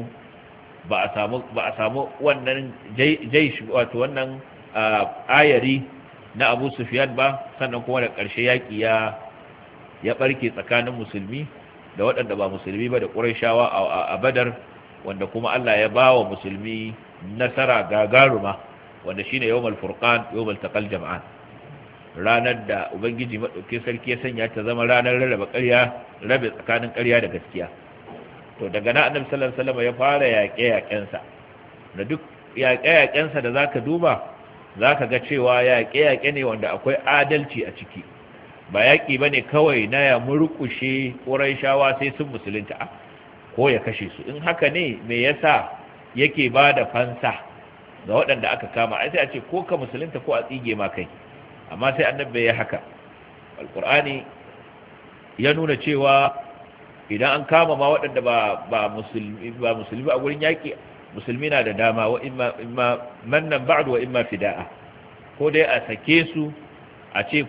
a samu wannan jaish wato wannan ayari na Abu Sufyan ba, sannan kuma da ƙarshe yaƙi ya barke tsakanin musulmi da waɗanda ba musulmi ba da Qurayshawa a Badar, wanda kuma Allah ya bawa musulmi nasara gagaruma, wanda shine yawmal furqan, yawmal taqal jam'an, ranar da ubangiji madaukakin sarki ya sanya ta zama ranar rabe tsakanin ƙarya da gaskiya. to daga nan annabi sallallahu alaihi wasallam ya fara yaƙe-yaƙensa, da duk yaƙe-yaƙensa da zaka duba zaka ga cewa yaƙe-yaƙe ne wanda akwai adalci a ciki, ba yaƙi bane kawai na ya murƙushe Qurayshawa sai sun musulunta ko ya kashe su. in haka ne me yasa yake bada fansa ga waɗanda aka kama? ai sai a ce ko ka musulunta ko a tsige ma kai, amma sai annabi ya haka. alqur'ani ya nuna cewa idan an kama ma waɗanda ba musulmi a gurin yaƙi, musulmi na da dama, wa imma mannan ba'du wa imma fida'a, ko dai a sake su a ce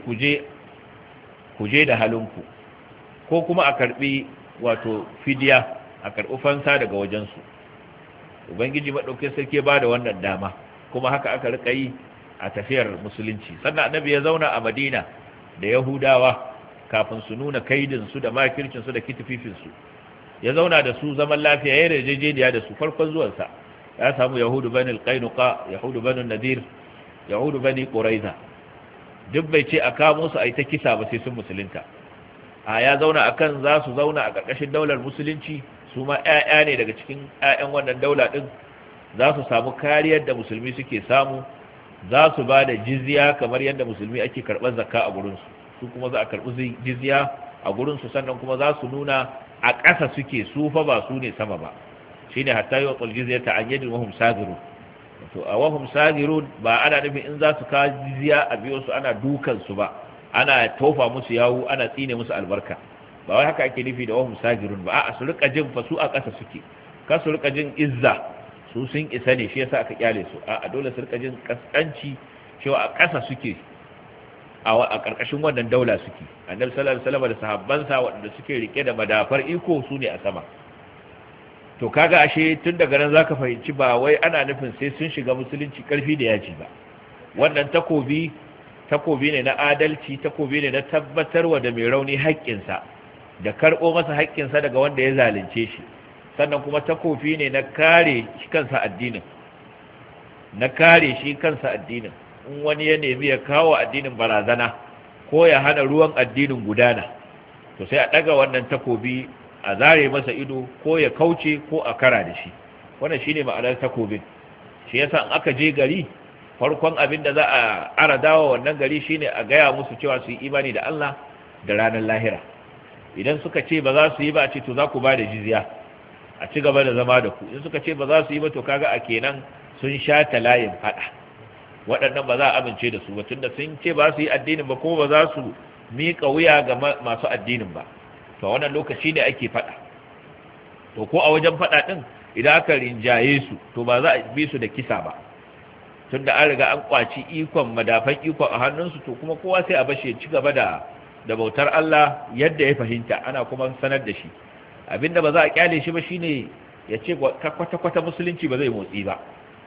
kuje da halinku, ko kuma a karbi wato fidiya, a karbi fansa daga wajensu. ubangiji madaukakin sarki ba da wannan dama, kuma haka aka rika yi a tafiyar musulunci. sannan annabi ya zauna a Madina da Yahudawa kafin su nuna kaidinsu da makircinsu da kitififinsu, ya zauna da su zaman lafiya, ya yarjejeniya da su farkon zuwansa. ya samu yahudu bani al-qainuqa, yahudu bani nadir, yahudu bani quraiza, duk bai ce a kamo su a yi ta kisa ba sai sun musulunta. ya zauna akan za su zauna a ƙarƙashin daular musulunci, su ma 'ya'ya ne daga cikin 'ya'yan wannan daula ɗin, za su samu kariyar da musulmi suke samu, za su ba da jizya kamar yadda musulmi ake karɓar zakka a gurinsu, su kuma za a karɓi jizya a gurinsu, sannan kuma za su nuna a ƙasa suke, su fa ba su ne sama ba. shi ne hatta yi wa ƙuljiziya ta an yadda wahum sagiru. to a wahum sagiru ba ana nufin in za su kawo jizya a biyo su ana dukansu ba, ana tofa musu yawu, ana tsine musu albarka, ba wai haka ake nufi da wahum sagirun ba. a su rika jin fa su a ƙasa suke, ka su rika jin izza, su sun isa ne, shi yasa aka kyale su. a dole su rika jin kaskanci cewa a ƙasa suke, a ƙarƙashin wannan daula suke. annabi sallallahu alaihi wasallam da sahabbansa waɗanda suke rike da madafar iko su ne a sama. to kaga ashe tun daga nan zaka fahimci ba wai ana nufin sai sun shiga musulunci karfi da yaji ba. Wannan takobi ne na adalci, takobi ne na tabbatarwa da mai rauni haƙƙinsa da karɓo masa haƙƙinsa daga wanda ya zalunce shi, sannan kuma takobi ne na kare shi kansa addinin, in wani ya nemi ya kawo addinin barazana ko ya hana ruwan addinin gudana, to sai a ɗaga wannan takobi a zare masa ido ko ya kauce ko a kara da shi. Wannan shine ma'anar takobin. Shi yasa in aka je gari, farkon abin da za a aradawa wannan gari shine a gaya musu cewa su yi imani da Allah da ranar lahira. Idan suka ce ba za su yi ba, a ce to za ku ba da jizya, a ci gaba da zama da ku. In suka ce ba za su yi ba, to kaga a kenan sun shata layin fada, waɗannan ba za a amince da su ba, tunda sun ce ba su yi addinin ba kuma ba za su miƙa wuya ga masu addinin ba. To wannan lokaci ne ake fada. To ko a wajen fada din, idan aka rinjaye su, to ba za a bi su da kisa ba, tunda an riga an kwaci ikon, madafan ikon a hannunsu, to kuma kowa sai a bashi ci gaba da bautar Allah yadda ya fahimta, ana kuma sanar da shi. Abinda ba za a kyale shi ba shine ya ce kwata-kwata musulunci ba zai motsi ba,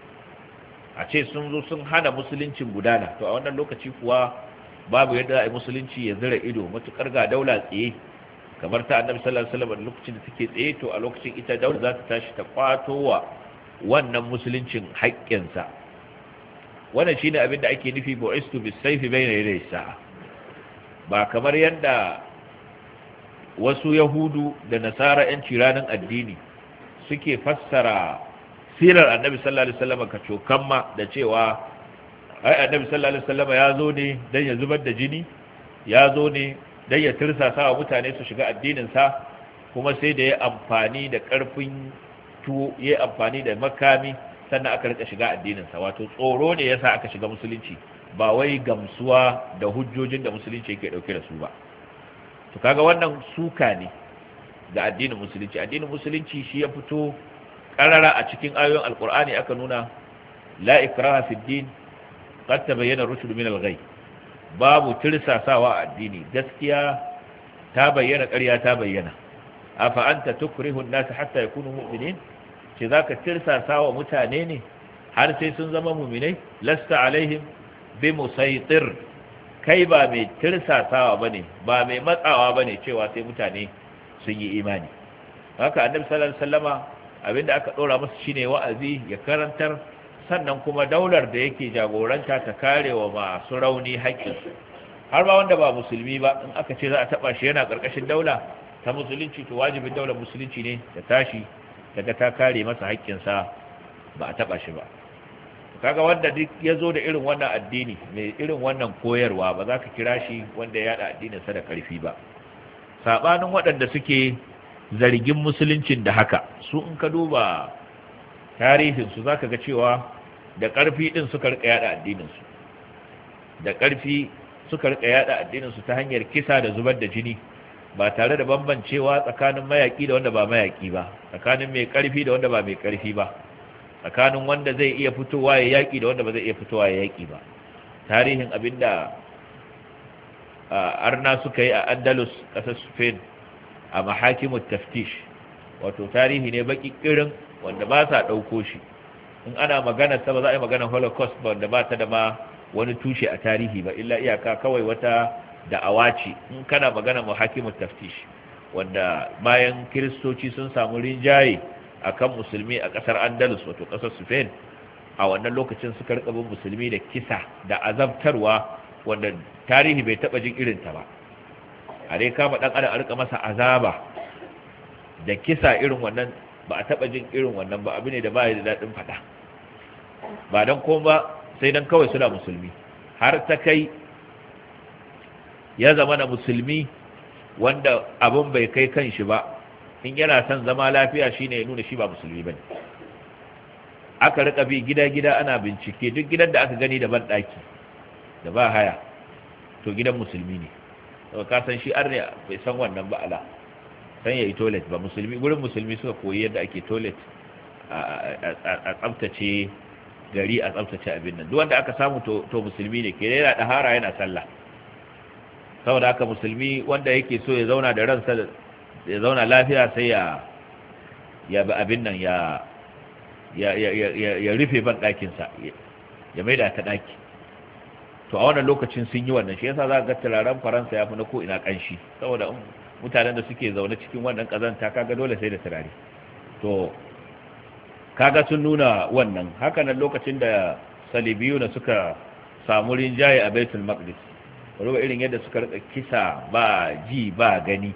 a ce sun zo sun hana musuluncin gudana. To a wannan lokaci kuwa babu yadda a yi musulunci ya zira ido, matukar ga daula tsaye kamar ta annabi sallallahu alaihi wasallam lokacin da take tsaye, to a lokacin ita daula za ta tashi ta kwato wa wannan musuluncin haƙƙinsa. Wannan shine abin da ake nufi bu'istu bis-sayfi bayna yaday sa'a. Ba kamar yadda wasu yahudu da nasara yan ciranin addini suke fassara sirar annabi sallallahu alaihi wasallam kacokamma da cewa ai annabi sallallahu alaihi wasallam ya zo ne dan ya zubar da jini, ya zo ne dan ya tirsasa wa mutane su shiga addinin sa, kuma sai da ya amfani da karfin tuwo, ya amfani da makami, sannan aka rika shiga addinin sa. Wato tsoro ne yasa aka shiga musulunci, ba wai gamsuwa da hujjojin da musulunci yake dauke da su ba. To kaga wannan suka ne ga addinin musulunci. Addinin musulunci shi ya fito karara a cikin ayoyin alkur'ani, aka nuna la ikraha fid din qad tabayyana ar-rushd min al-ghay. Babu tirsasawa a addini, gaskiya ta bayyana, ƙarya ta bayyana. Afa anta tukrihu an-nas hatta yakunu mu'minin? Ce zaka tirsasawa mutane ne har sai sun zama mu'minai? Lasta alaihim bi musaitir, kai ba mai tirsasawa bane, ba mai matsawa bane cewa sai mutane sun yi imani. Haka annabi sallallahu alaihi wasallama abinda aka dora masa shine wa'azi, ya karantar, sannan kuma daular da yake jagoranta ta karewa masu rauni haƙƙinsu. Har ba wanda ba musulmi ba, in aka ce za a taba shi yana karkashin daula ta musulunci, to wajibin daular musulunci ne ta tashi daga ta kare masa haƙƙinsa, ba a taba shi ba. Kaga wanda duk ya zo da irin wannan addini mai irin wannan koyarwa, ba za ka kira shi wanda ya yada addininsa da ƙarfi ba. Sabanin waɗanda suke zargin musuluncin da haka, su in ka duba tarihinsu za ka ga cewa da ƙarfi ɗin suka rika yada addininsu, da ƙarfi suka rika yada addininsu ta hanyar kisa da zubar da jini, ba tare da bambancewa tsakanin mayaƙi da wanda ba mayaƙi ba, tsakanin mai ƙarfi da wanda ba mai ƙarfi ba, tsakanin wanda zai iya fitowa ya yaƙi da wanda ba zai iya fitowa ya yaƙi ba. Tarihin abinda arna suka yi a Andalus, ƙasar Spain, a mahakimut taftish, wato tarihi ne baki kirin wanda ba sa ɗauko shi. In ana magana ta, ba za a yi magana Holocaust ba, wanda ba ta da ma wani tushe a tarihi ba, illa iyaka kawai wata da'awa ce. In kana magana mahakimut taftish, wanda bayan kiristoci sun samu rinjaye akan musulmi a kasar Andalus, wato kasar Spain, a wannan lokacin suka rika bin musulmi da kisa da azabtarwa wanda tarihi bai taba jin irin ta ba. A dai kama dan adam a rika masa azaba da kisa irin wannan, ba a taba jin irin wannan ba. Abu ne da ba ya da dadin fada, ba dan ko ba sai dan kawai suna musulmi. Har ta kai ya zama na musulmi wanda abun bai kai kan shi ba, in yana son zama lafiya shine ya nuna shi ba musulmi bane. Aka rika bi gida-gida ana bincike, duk gidan da aka gani da ban daki da ba haya, to gidan musulmi ne. To ka san shi arne bai san wannan ba, ala san yayi toilet ba. Musulmi, gurin musulmi suka koyi yadda ake toilet, a tsaftace gari, a tsaftace abin nan. Duk wanda aka samu to musulmi ne, ke yana dahara yana sallah. Saboda haka musulmi wanda yake so ya zauna da ransa, ya zauna lafiya, sai ya bi abin nan ya rufe ban ɗakinsa ya maida ta ɗaki. To a wannan lokacin sun yi wannan, shi yasa za ga turaren faransa ya fi na ko'ina ƙanshi, saboda mutanen da suke zaune cikin wannan ƙazanta kaga dole sai da turare. To kaga sun nuna wannan. Hakanan lokacin da salibiyu na suka samu rinjaye a baitul maqdis, ruwa irin yadda suka rika kisa ba ji ba gani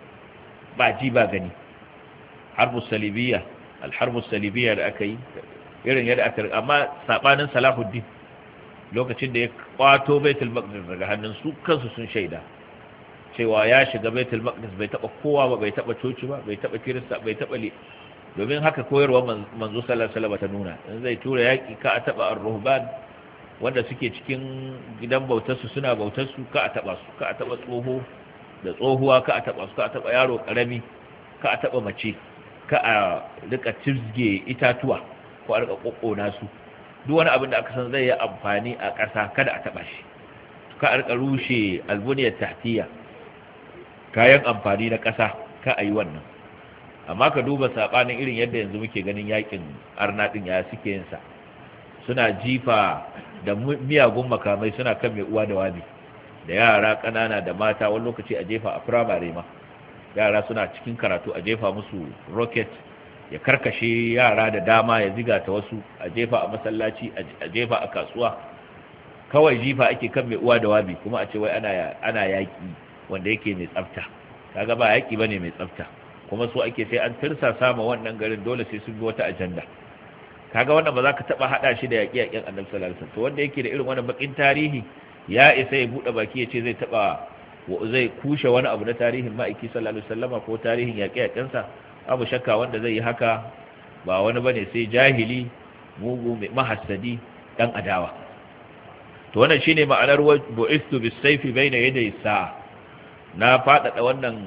harbu salibiyya, alharbu salibiyya da aka yi irin yadda aka, amma sabanin Salahuddin lokacin da ya kwato baitul maqdis daga hannun su kansu sun shaida cewa ya shiga baitul maqdis bai taba kowa ba, bai taba coci ba, bai taba kirista, bai taba domin haka koyarwar manzo sallallahu alaihi wasallam ta nuna, in zai tura yaki ka a taba ar-ruhban wanda suke cikin gidan bautar su suna bautar su, ka a taba su, ka a taba tsoho da tsohuwa, ka a taba su, ka a taba yaro karami, ka a taba mace, ka a rika tizge itatuwa ko a rika kokkona su, duk wani abin da aka san zai yi amfani a ƙasa kada a taba shi, ka a rika rushe albuniyar tahtiya, kayan amfani na ƙasa ka a yi wannan. Amma ka duba sabanin irin yadda yanzu muke ganin yakin arna din ya suke yin sa, suna jifa da miyagun makamai, suna kan mai uwa da wabi, da yara kanana da mata, wani lokaci a jefa a firamare ma, yara suna cikin karatu a jefa musu rocket ya karkashe yara da dama, ya ziga ta wasu, a jefa a masallaci, a jefa a kasuwa, kawai jifa ake kan mai uwa da wabi, kuma a ce wai ana yaki wanda yake mai tsafta. Kaga ba yaki bane mai tsafta, kuma so ake sai an tirsa sama wannan garin dole sai sun bi wata ajanda. Kaga wannan ba za ka taba hada shi da yaƙi-yaƙin Annabi sallallahu alaihi wasallam. To wanda yake da irin wannan bakin tarihi ya isa ya bude baki ya ce zai kushe wani abu na tarihin ma'aiki sallallahu alaihi wasallam ko tarihin yaƙi-yaƙin sa, abu shakka wanda zai yi haka ba wani bane sai jahili, mugu, mai mahassadi, dan adawa. To wannan shine ma'anar bu'istu bis-sayfi bayna yaday sa'a. Na faɗaɗa wannan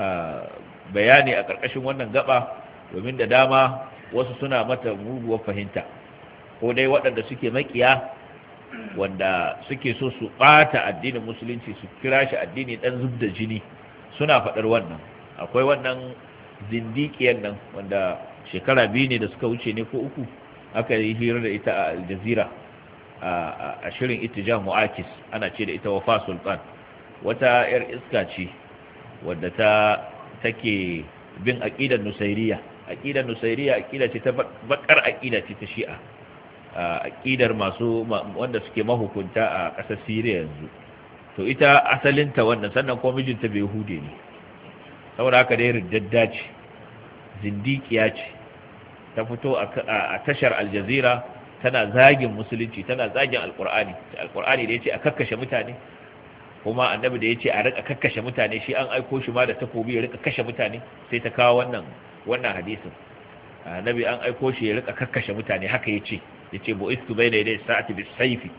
bayani a ƙarƙashin wannan gaba domin da dama wasu suna mata muguwar fahimta, ko dai waɗanda suke makiya wanda suke so su ɓata addinin musulunci, su kira shi addini ɗan zub da jini, suna faɗar wannan. Akwai wannan zindiƙiyar nan wanda shekara 2 ne da suka wuce ne ko 3 aka yi hira da ita a Al-Jazeera a shirin Ittijah Mu'akis, ana ce da ita Wafa Sultan. Wata 'yar iska ce wadda take bin aqidar Nusairiyya. Aqidar Nusairiyya aqida ce ta bakar aqida ce ta Shi'a, aqidar masu wanda suke mahukunta a ƙasar Syria yanzu. To ita asalinta wannan, sannan kuma mijinta bai Yahude ne, saboda haka dai riddadda ce, zindiqiya ce. Ta fito a tashar Al Jazeera tana zagin musulunci, tana zagin alqur'ani da yace a kakkashe mutane, kuma annabi da ya ce a rika kakkashe mutane, shi an aiko shi ma da takobi ya rika kashe mutane, sai ta kawo wannan hadisin. Annabi an aiko shi ya rika kakkashe mutane, haka ya ce bu'istu bayna yaday sa'ati bis-sayfi.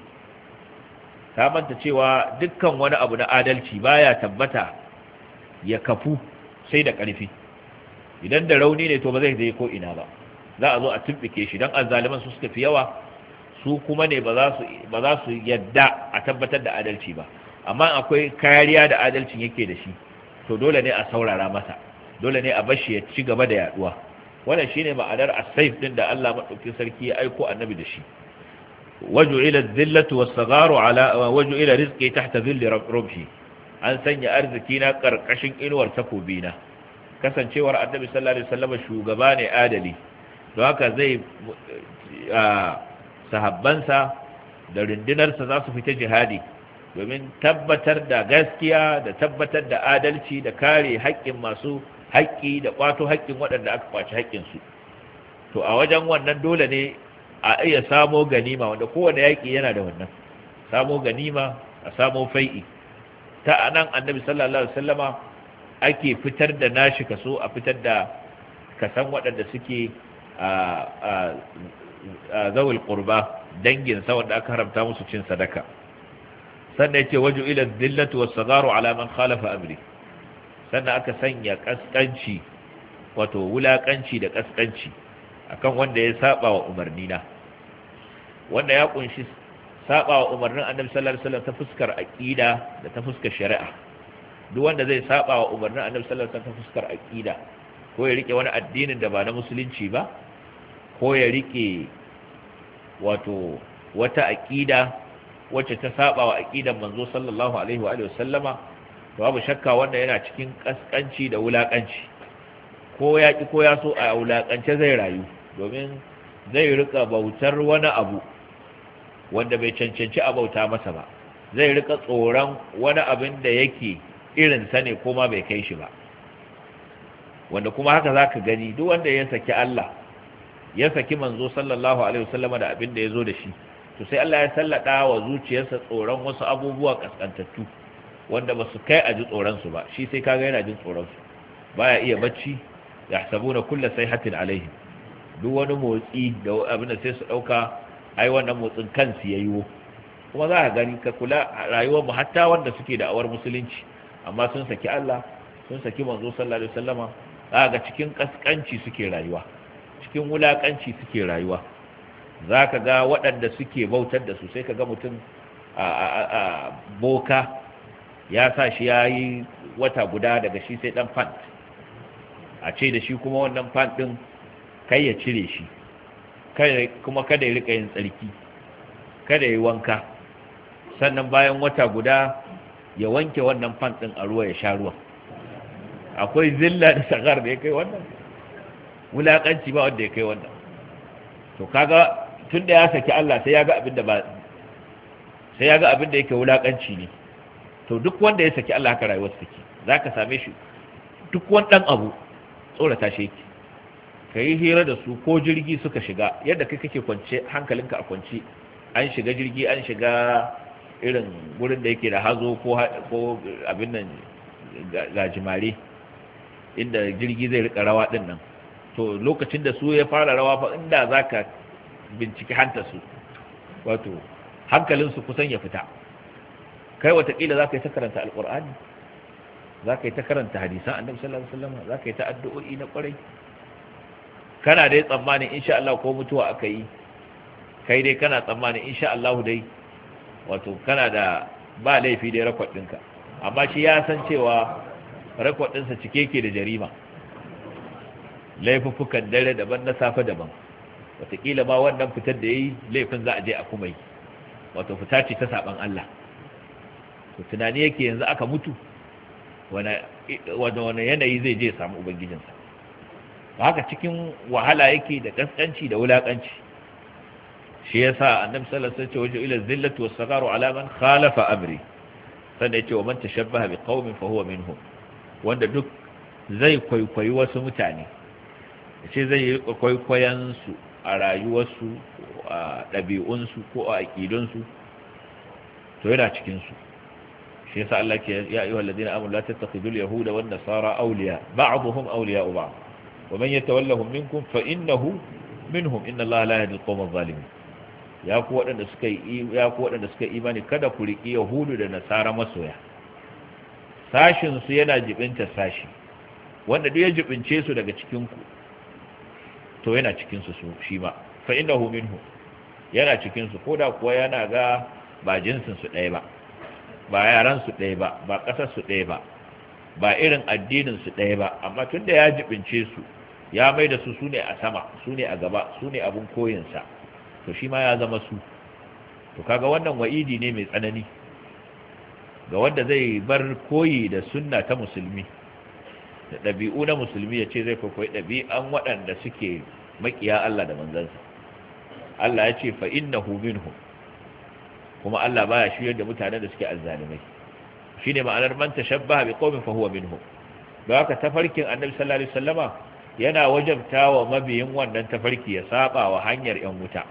Ta manta cewa dukkan wani abu na adalci baya tabbata ya kafu sai da ƙarfi. Idan da rauni ne to ba zai je ko ina ba, za a zo a tumbike shi, dan azzaliman su suka fi yawa, su kuma ne ba za su yadda a tabbatar da adalci ba. Amma akwai kariya da adalcin yake da shi, to dole ne a saurara masa, dole ne a bashi ya ci gaba da yaduwa. Wannan shine ma'anar as-sayf din da Allah madaukakin sarki ya aiko annabi da shi. Waj'ila adh-dhillatu was-sagharu ala waj'ila rizqi tahta dhilli rabbi. An sanya arziki na karkashin inuwar takobi na. Kasancewar annabi sallallahu alaihi wasallam shugaba ne adali, don haka zai sahabbansa da rundunarsa za su fita jihadi domin tabbatar da gaskiya da tabbatar da adalci da kare haƙƙin masu haƙƙi da ƙwato haƙƙin waɗanda aka kwaci haƙƙinsu. To a wajen wannan dole ne a iya samo ganima, wanda kowane yaƙi yana da wannan, samo ganima, a samo fai'i. Ta anan annabi sallallahu alaihi wasallama ake fitar da nashi kaso, a fitar da kasan waɗanda suke a zawul qurba, dangin sa wanda aka haramta musu cin sadaka. Sannan yace waju ila dhillatu was-sagharu ala man khalafa amri. Sannan aka sanya kaskanci, wato wulakanci da kaskanci akan wanda ya saba wa umarnina. Wanda ya kunshi saba wa umarnin Annabi sallallahu alaihi wasallam ta fuskar aqida da ta fuskar shari'a. Duk wanda zai saba wa umarnin Annabi sallallahu alaihi wasallam ta fuskar aqida ko ya rike wani addinin da ba na musulunci ba, ko ya rike wato wata aqida wacce ta saba wa aqidan manzo sallallahu alaihi wa sallama, to babu shakka wanda yana cikin kaskanci da wulakanci. Ko ya ki ko ya so a wulakance zai rayu, domin zai rika bautar wani abu wanda bai cancanci a bauta masa ba, zai rika tsoron wani abin da yake irin sa ne ko ma bai kai shi ba, wanda kuma haka zaka gani duk wanda ya saki Allah ya saki manzo sallallahu alaihi wasallama da abin da yazo da shi, to sai Allah ya sallada wa zuciyarsa tsoron wasu abubuwa kaskantattu wanda ba su kai a ji tsoron su ba. Shi sai kaga yana jin tsoron su, baya iya bacci, yahsabuna kullu sayhatin alaihim, duk wani motsi da abin da sai su dauka ai wannan motsin kansu yayiwo. Kuma za ka gani ka kula rayuwar mu, hatta wanda suke da awar musulunci amma sun saki Allah sun saki manzo sallallahu alaihi wasallama, za ga cikin kaskanci suke rayuwa, cikin wulakanci suke rayuwa. Za ka ga waɗanda suke bautar da su, sai ka ga mutum a boka ya sa shi ya yi wata guda daga shi sai ɗan fant, a ce da shi kuma wannan fant ɗin kai ya cire shi, kuma kada ya riƙa yin tsarki, kada ya yi wanka, sannan bayan wata guda ya wanke wannan fant ɗin a ruwa ya sha ruwa. Akwai zilla da sagar da ya kai wannan, wulaƙanci ba wanda ya kai wannan. To kaga tun da ya saki Allah sai ya ga abin da yake wulaƙanci ne. To duk wanda ya saki Allah haka rayuwar take, zaka same shi duk wani dan abu tsorata shi yake. Kai hira da su ko jirgi suka shiga, yadda kai kake kwance hankalinka a kwance, an shiga jirgi, an shiga irin gurin da yake da hazo ko abin nan gajimare inda jirgi zai rika rawa din nan, to lokacin da su ya fara rawa fa inda zaka binciki hantarsu, wato hankalinsu kusan ya fita. Kai watakila za ka yi ta karanta alkur'ani, za ka yi ta karanta hadisan annabi sallallahu alaihi wasallam, za ka yi ta addu'o'i na kwarai, kana dai tsammanin insha Allah ko mutuwa aka yi, kai dai kana tsammanin insha Allah dai wato kana da ba laifi dai record ɗinka, amma shi ya san cewa record ɗinsa cike yake da jarima, laifuffukan dare daban na safe daban. Wataƙila ma wannan fitar da ya yi laifin za a je a kuma yi, wato fita ce ta saɓan Allah. To tunani yake yanzu aka mutu wani yanayi zai je samu ubangijinsa. Ba haka cikin wahala yake da kaskanci da wulaƙanci. Shi ya sa annabi sallallahu alaihi wasallam ya ce ila zillatu was-sagaru ala man khalafa amri, sannan ya ce wa man tashabbaha bi qaumin fa huwa minhum, wanda duk zai kwaikwayi wasu mutane, ce zai yi kwaikwayansu a rayuwarsu, a ɗabi'unsu ko a aƙidunsu, to yana cikinsu. Shi yasa Allah ke ya ayyuhal ladina amanu la tattakhidul yahuda wan nasara awliya ba'dhum awliya'u ba'd wa man yatawallahum minkum fa innahu minhum inna Allaha la yahdi al-qawma adh-dhalimin. Ya ku waɗanda suka yi imani, kada ku riƙi yahudu da nasara masoya, sashin su yana jibinta sashi, wanda duk ya jibince su daga cikin ku to yana cikin su shi ma, fa innahu minhu, yana cikin su, koda kuwa yana ga ba jinsin su ɗaya ba, ba yaran su ɗaya ba, ba ƙasar su ɗaya ba, ba irin addinin su ɗaya ba, amma tunda ya jibince su, ya mai da su sune a sama, sune a gaba, sune abun koyin sa, to shi ma ya zama su. To kaga wannan wa'idi ne mai tsanani ga wanda zai bar koyi da sunna ta musulmi da ɗabi'u na musulmi, ya ce zai kwaikwayi ɗabi'an waɗanda suke maƙiya Allah da manzansa. Allah ya ce fa innahu minhum, kuma Allah baya shiryar da mutanen da suke azzalimai. Shine ma'anar man tashabbaha bi qaumin fa huwa minhum. Don haka tafarkin Annabi sallallahu alaihi wasallama yana wajabta wa mabiyin wannan tafarki ya saba wa hanyar yan wuta.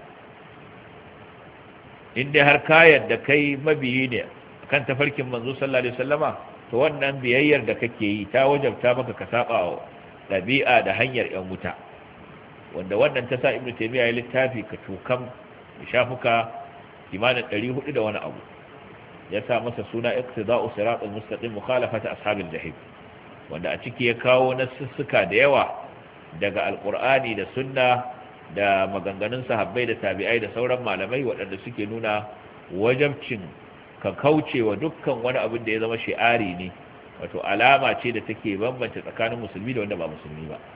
Inda har ka yadda kai mabiyi ne kan tafarkin manzo sallallahu alaihi wasallama, to wannan biyayyar da kake yi ta wajabta maka ka saba wa dabi'a da hanyar yan wuta, wanda wannan ta sa Ibn Taymiyyah ya littafi ka tukam shafuka kimanin 400 da wani abu, ya sa masa suna iqtida'u siratal mustaqim mukhalafati ashabil jahim, wanda a ciki ya kawo nassuka da yawa daga alqur'ani da sunna da maganganun sahabbai da tabi'ai da sauran malamai waɗanda suke nuna wajabcin ka kaucewa dukkan wani abin da ya zama shi'ari ne, wato alama ce da take bambanta tsakanin musulmi da wanda ba musulmi ba.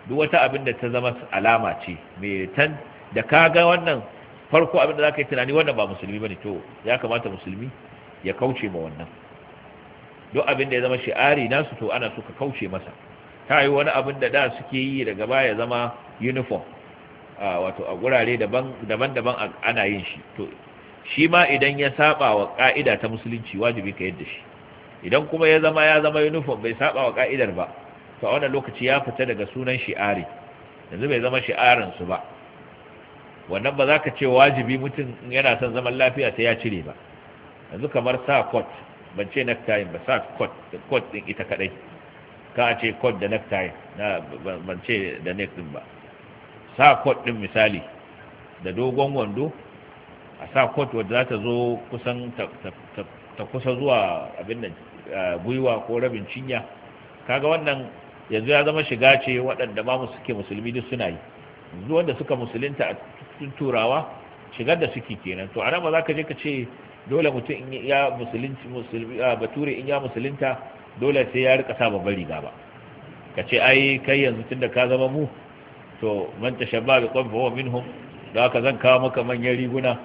duk wata abin da ta zama alama ce mai tan da kaga wannan farko abin da zaka yi tunani wannan ba musulmi bane, to ya kamata musulmi ya kauce ma wannan. duk abin da ya zama shi'ari nasu to ana so ka kauce masa. ta yi wani abin da suke yi daga baya ya zama uniform, wato a gurare daban-daban ana yin shi, to shi ma idan ya saba wa ka'ida ta musulunci wajibi ka yadda shi. idan kuma ya zama uniform bai saba wa ka'idar ba, to a wannan lokaci ya fita daga sunan shi'ari, yanzu bai zama shi'arin su ba. wannan ba za ka ce wajibi mutum yana son zaman lafiya ta ya cire ba. yanzu kamar sa coat, ban ce necktie ba, sa coat din ita kadai, ka ce coat da necktie na, ban ce da neck din ba. sa coat din misali da dogon wando, a sa coat wadda za ta zo kusan ta kusa zuwa abin nan gwiwa ko rabin cinya, kaga wannan yanzu ya zama shiga ce waɗanda ma suke musulmi duk suna yi. yanzu wanda suka musulunta a cikin turawa shigar da suke kenan. to anan ba za ka je ka ce dole mutum in ya musulmi bature in ya musulunta dole sai ya rika sa babbar riga ba, ka ce ai kai yanzu tunda ka zama mu, to man tashabba bi qawmin fa huwa minhum, da haka zan kawo maka manyan riguna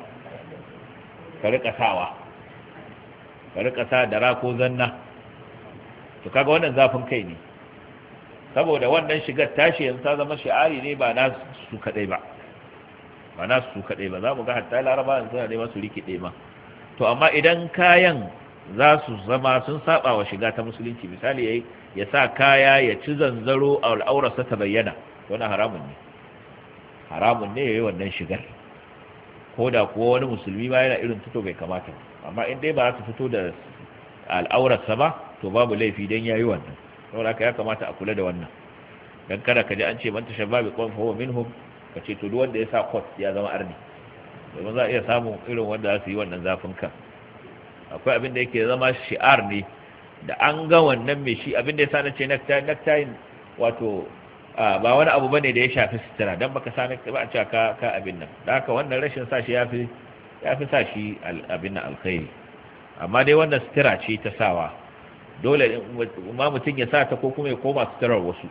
ka rika sawa, ka rika sa dara ko zanna. to kaga wannan zafin kai ne, saboda wannan shigar tashi yanzu ta zama shi'ari ne ba na su kadai ba, za mu ga hatta laraba yanzu suna neman su rikide ma. to amma idan kayan za su zama sun saba wa shiga ta musulunci, misali ya sa kaya ya ci zanzaro a al'aurarsa ta bayyana, wannan haramun ne yayi wannan shigar, ko da kuwa wani musulmi ma yana irin fito bai kamata. amma in dai ba za su fito da al'aurarsa ba, to babu laifi dan yayi wannan. saboda haka ya kamata a kula da wannan, dan kada ka ji an ce man tashabba bi qawmin fa huwa minhum, ka ce to duk wanda ya sa coat ya zama arni, domin za a iya samun irin wanda za su yi wannan zafin kan. akwai abin da yake zama shi'ar ne, da an ga wannan mai shi abin da ya sa na ce necktie wato ba wani abu bane da ya shafi sutura, dan baka sa necktie ba a cewa ka abin nan, da haka wannan rashin sa shi yafi sa shi abin nan alkhairi. amma dai wannan sutura ce ta sawa, dole ma mutum ya sa ta ko kuma ya koma suturar wasu,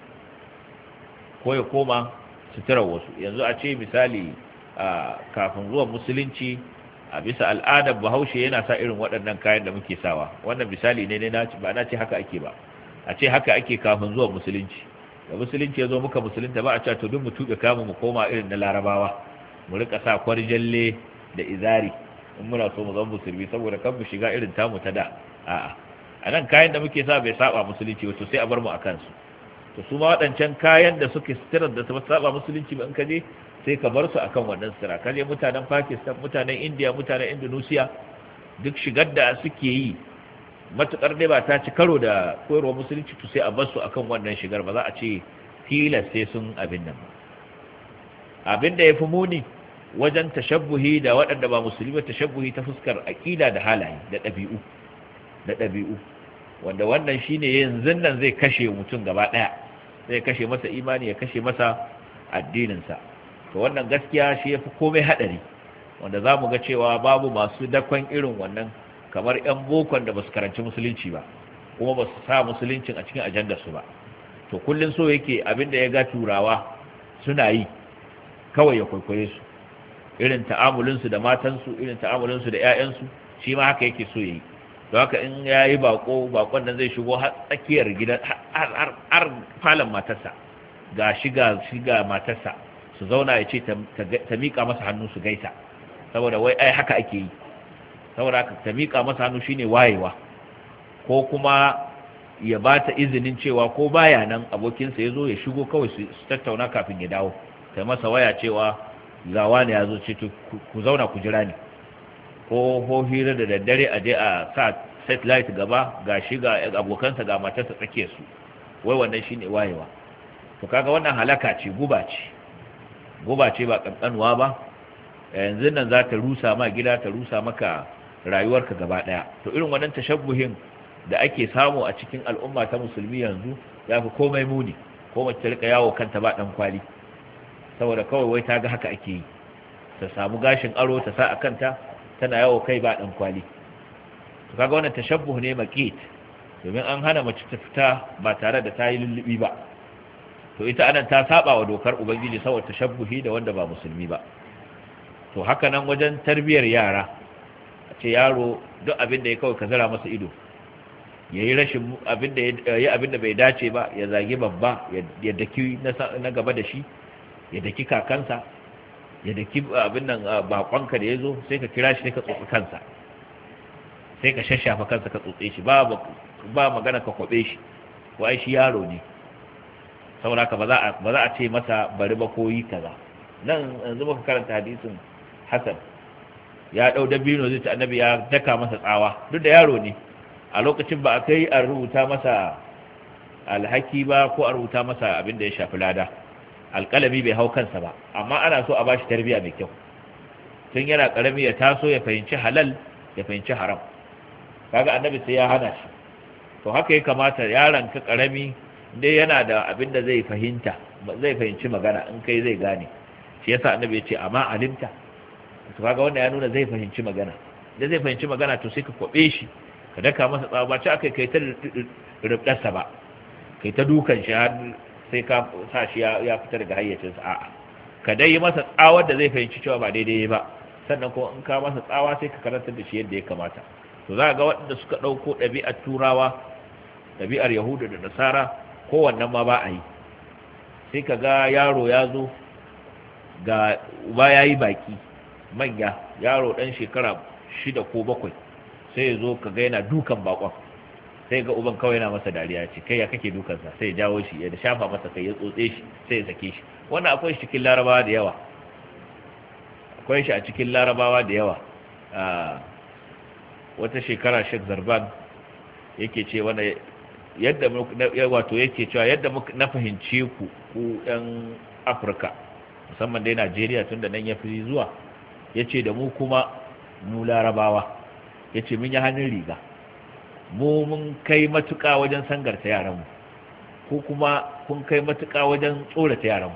yanzu a ce misali kafin zuwan musulunci a bisa al'adar bahaushe yana sa irin waɗannan kayan da muke sawa. wannan misali ne ba na ce haka ake ba, a ce haka ake kafin zuwan musulunci. da musulunci ya zo muka musulunta ba a ce to duk mu tuɓe kamu mu koma irin na larabawa, mu rika sa kwarjalle da izari in muna so mu zama musulmi, saboda kan mu shiga irin tamu ta da. a nan kayan da muke sa bai saba musulunci wato sai a bar mu a kansu. to su ma waɗancan kayan da suke sitirar da su saba musulunci ba in ka je sai ka bar su akan wannan sitira. ka je mutanen Pakistan, mutanen India, mutanen Indonesia, duk shigar da suke yi matukar dai ba ta ci karo da koyarwar musulunci, to sai a bar su akan wannan shigar, ba za a ce tilas sai sun abin nan ba. abin da yafi muni wajen tashabbuhi da waɗanda ba musulmi, tashabbuhi ta fuskar aqida da halaye da ɗabi'u, wanda wannan shine yanzu nan zai kashe mutum gaba ɗaya, zai kashe masa imani, ya kashe masa addininsa. to wannan gaskiya shi yafi komai hadari, wanda zamu ga cewa babu masu dakon irin wannan kamar ƴan bokon da basu karanci musulunci ba, kuma basu sa musuluncin a cikin ajandar su ba. to kullun so yake abinda ya ga turawa suna yi kawai ya kwaikwaye su, irin ta'amulin su da matan su, irin ta'amulin su da ƴaƴan su, shi ma haka yake so yayi. don haka in yayi bakon nan zai shigo har tsakiyar gidan, har falon matarsa, ga shiga matarsa, su zauna ya ce ta miƙa masa hannu su gaisa, saboda wai ai haka ake yi. saboda haka ta miƙa masa hannu shine wayewa, ko kuma ya ba ta izinin cewa ko baya nan abokinsa ya zo ya shigo kawai su tattauna kafin ya dawo, ta masa waya cewa ga wani ya zo, ce ku zauna ku jira ni, ko hira da daddare a je a sa satellite gaba, ga shi ga abokansa ga matarsa tsake su, wai wannan shine wayewa. to kaga wannan halaka ce, guba ce ba kankanuwa ba. yanzu nan za ta rusa ma gida, ta rusa maka rayuwarka gaba daya. to irin wannan tashabbuhin da ake samu a cikin al'umma ta musulmi yanzu ya fi komai muni. ko mace ta rika yawo kanta ba dan kwali, saboda kawai wai ta ga haka ake yi, ta samu gashin aro ta sa a kanta, tana yawo kai ba dan kwali. to kaga wannan tashabbuh ne maqit, domin an hana mace ta fita ba tare da ta yi lullubi ba. to ita anan ta saba wa dokar ubangiji saboda tashabbuhi da wanda ba musulmi ba. To haka nan wajen tarbiyar yara, a ce yaro duk abin da ya kawai ka zara masa ido, yayi rashin abin da yayi abin da bai dace ba, ya zagi babba, ya daki na gaba da shi, ya daki kakansa, ya daki abin nan bakonka da yazo, sai ka kira shi sai ka tsotsi kansa, sai ka shashafa kansa ka tsotse shi, ba magana ka kwabe shi, ko ai shi yaro ne, saboda ka ba za a ce masa bari ba ko yi kaza. Nan yanzu muka karanta hadisin Hassan, ya dau dabino zai ci, annabi ya daka masa tsawa, duk da yaro ne a lokacin, ba a kai a rubuta masa alhaki ba ko a rubuta masa abin da ya shafi lada, alƙalami bai hau kansa ba, amma ana so a bashi tarbiya mai kyau tun yana ƙarami, ya taso ya fahimci halal ya fahimci haram. Kaga annabi sai ya hana shi. To haka ya kamata yaron ka ƙarami dai yana da abin da zai fahimta, zai fahimci magana, in kai zai gane. Shi yasa annabi ya ce amma alimta, to kaga wanda ya nuna zai fahimci magana, da zai fahimci magana to sai ka kwabe shi, ka daka masa tsawa, ba ci aka kai ta rubdarsa ba, kai ta dukan shi har sai ka sa shi ya fita daga hayyacinsa. A'a, ka dai yi masa tsawar da zai fahimci cewa ba daidai ba, sannan kuma in ka masa tsawa sai ka karantar da shi yadda ya kamata. To za ga waɗanda suka ɗauko ɗabi'ar turawa, ɗabi'ar yahudu da nasara, kowannen ma ba a yi. Sai ka ga yaro ya zo ga uba ya yi baki manya, yaro ɗan shekara 6 ko 7, sai ya zo ka ga yana dukan bakon, sai ga uban kawai yana masa dariya, ce kai ya kake dukansa, sai ya jawo shi ya shafa masa kai, ya tsotse shi, sai ya sake shi. Wannan akwai shi cikin larabawa da yawa, akwai shi a cikin larabawa da yawa. Wata shekara Sheikh Zarban yake ce wanda yadda wato yake cewa yadda na fahimce ku ɗan Afirka, musamman dai Najeriya tunda nan ya fi zuwa, yace da mu kuma mu larabawa, yace mun yi hannun riga, mu mun kai matuƙa wajen sangarta yaranmu, ko kuma kun kai matuƙa wajen tsorata yaranmu.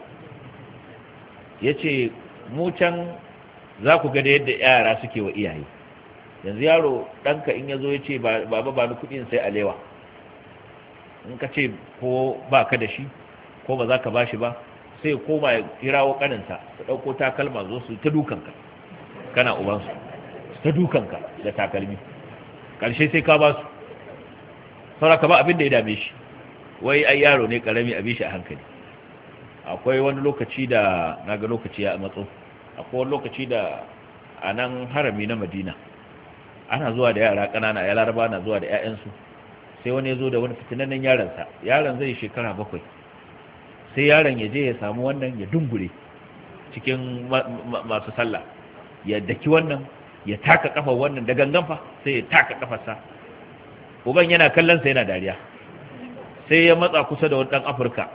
Yace mu can za ku ga da yadda yara suke wa iyaye. Yanzu yaro ɗanka in ya zo ya ce baba ba ni kuɗin sai alewa, in ka ce ko ba ka da shi ko ba za ka ba shi ba, sai koma ya kirawo ƙaninsa, su ɗauko takalma zo su ta dukanka, kana ubansu ta dukanka da takalmi, ƙarshe sai ka ba su, saura ka ba abin da ya dame shi, wai ai yaro ne ƙarami, a bi shi a hankali. Akwai wani lokaci da na ga lokaci ya matso, akwai wani lokaci da a nan harami na Madina ana zuwa da yara ƙanana, ya laraba na zuwa da 'ya'yansu, sai wani ya zo da wani fitinannen yaronsa, yaron zai shekara 7, sai yaron ya je ya samu wannan ya dungure cikin masu sallah, ya daki wannan, ya taka kafa wannan da gangan fa, sai ya taka kafarsa. Uban yana kallon sa yana dariya, sai ya matsa kusa da wani ɗan Afirka,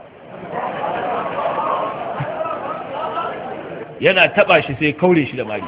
yana taba shi sai kaure shi da mari,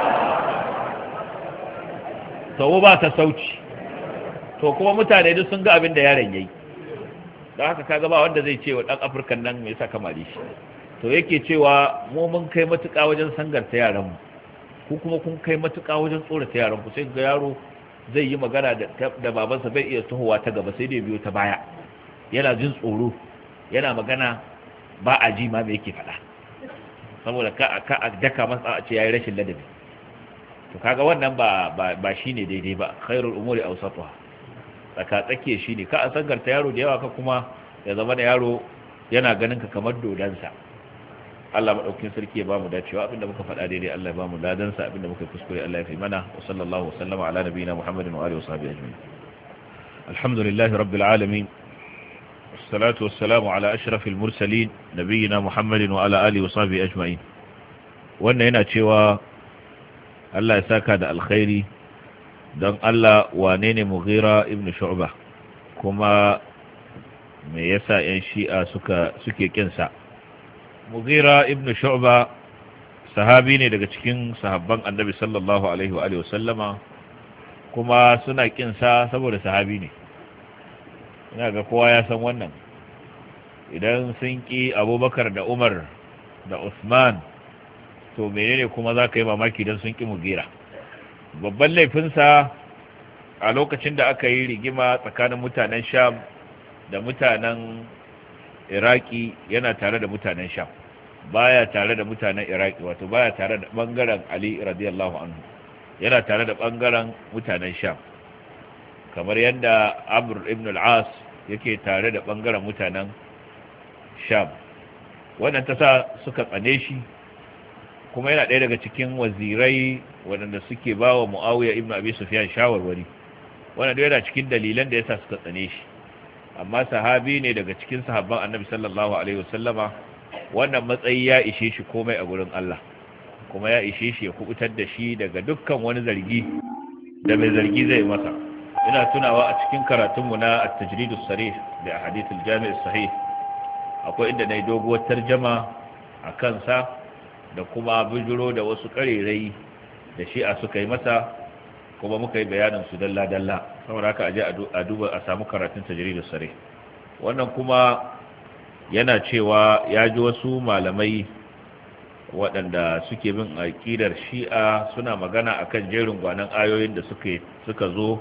to ba ta sauci. To kuma mutane duk sun ga abin da yaron yayi, don haka kaga ba wanda zai ce wa dan Afirkan nan me yasa ka mari shi. To yake cewa mu mun kai matuƙa wajen sangarta yaran mu, ku kuma kun kai matuƙa wajen tsorata yaran ku. Sai ga yaro zai yi magana da babansa bai iya tahowa ta gaba, sai dai biyo ta baya, yana jin tsoro, yana magana ba a ji ma me yake faɗa, saboda ka a daka masa a ce yayi rashin ladabi. To kaga wannan ba shine daidai ba. Khairul umuri awsatuha, tsaka tsakiye shine, ka a sangarta yaro da yawa, ka kuma ya zama da yaro yana ganin ka kamar dodansa. Allah madaukakin sarki ya bamu dacewa, abinda muka faɗa daidai Allah ya bamu ladansa, abinda muka kuskure Allah ya fi mana. Wa sallallahu wa sallama ala nabiyina Muhammadin wa alihi wa sahbihi ajma'in. Alhamdulillahi rabbil alamin, wassalatu wassalamu ala ashrafil mursalin nabiyina Muhammadin wa ala alihi wa sahbihi ajma'in. Wannan yana cewa Allah ya saka da alkhairi, don Allah wane ne Mughira ibn Shu'bah, kuma me yasa yan Shi'a suke kinsa? Mughira ibn Shu'bah sahabi ne daga cikin sahabban Annabi sallallahu alaihi wa alihi wasallama, kuma suna kinsa saboda sahabi ne. Ina ga kowa ya san wannan. Idan sun ki Abubakar da Umar da Usman, to menene kuma za ka yi mamaki don sun ƙi Mughira? Babban laifinsa a lokacin da aka yi rigima tsakanin mutanen Sham da mutanen iraki yana tare da mutanen sham, baya tare da mutanen iraki, wato baya tare da bangaren ali radiyallahu anhu, yana tare da bangaren mutanen sham, kamar yadda amr ibn al-as yake tare da bangaren mutanen sham. wannan ta sa suka tsane shi, kuma yana ɗaya daga cikin wazirai waɗanda suke ba wa mu'awiya ibn abi sufyan shawarwari. wannan ɗaya yana cikin dalilan da yasa suka tsane shi, amma sahabi ne daga cikin sahabban annabi sallallahu alaihi wasallama. wannan matsayi ya ishe shi komai a gurin Allah, kuma ya ishe shi ya kubutar da shi daga dukkan wani zargi da mai zargi zai masa. ina tunawa a cikin karatunmu na at-tajrid as-sarih da ahadith al-jami' as-sahih, akwai inda nayi doguwar tarjuma a kansa da kuma bijiro da wasu karerai da shi'a suka yi masa, kuma muka yi bayanin su dalla dalla. saboda haka aje a duba a samu karatun tajrid as-sarih. wannan kuma yana cewa ya ji wasu malamai waɗanda suke bin aƙidar shi'a suna magana akan jerin gwanan ayoyin da suka zo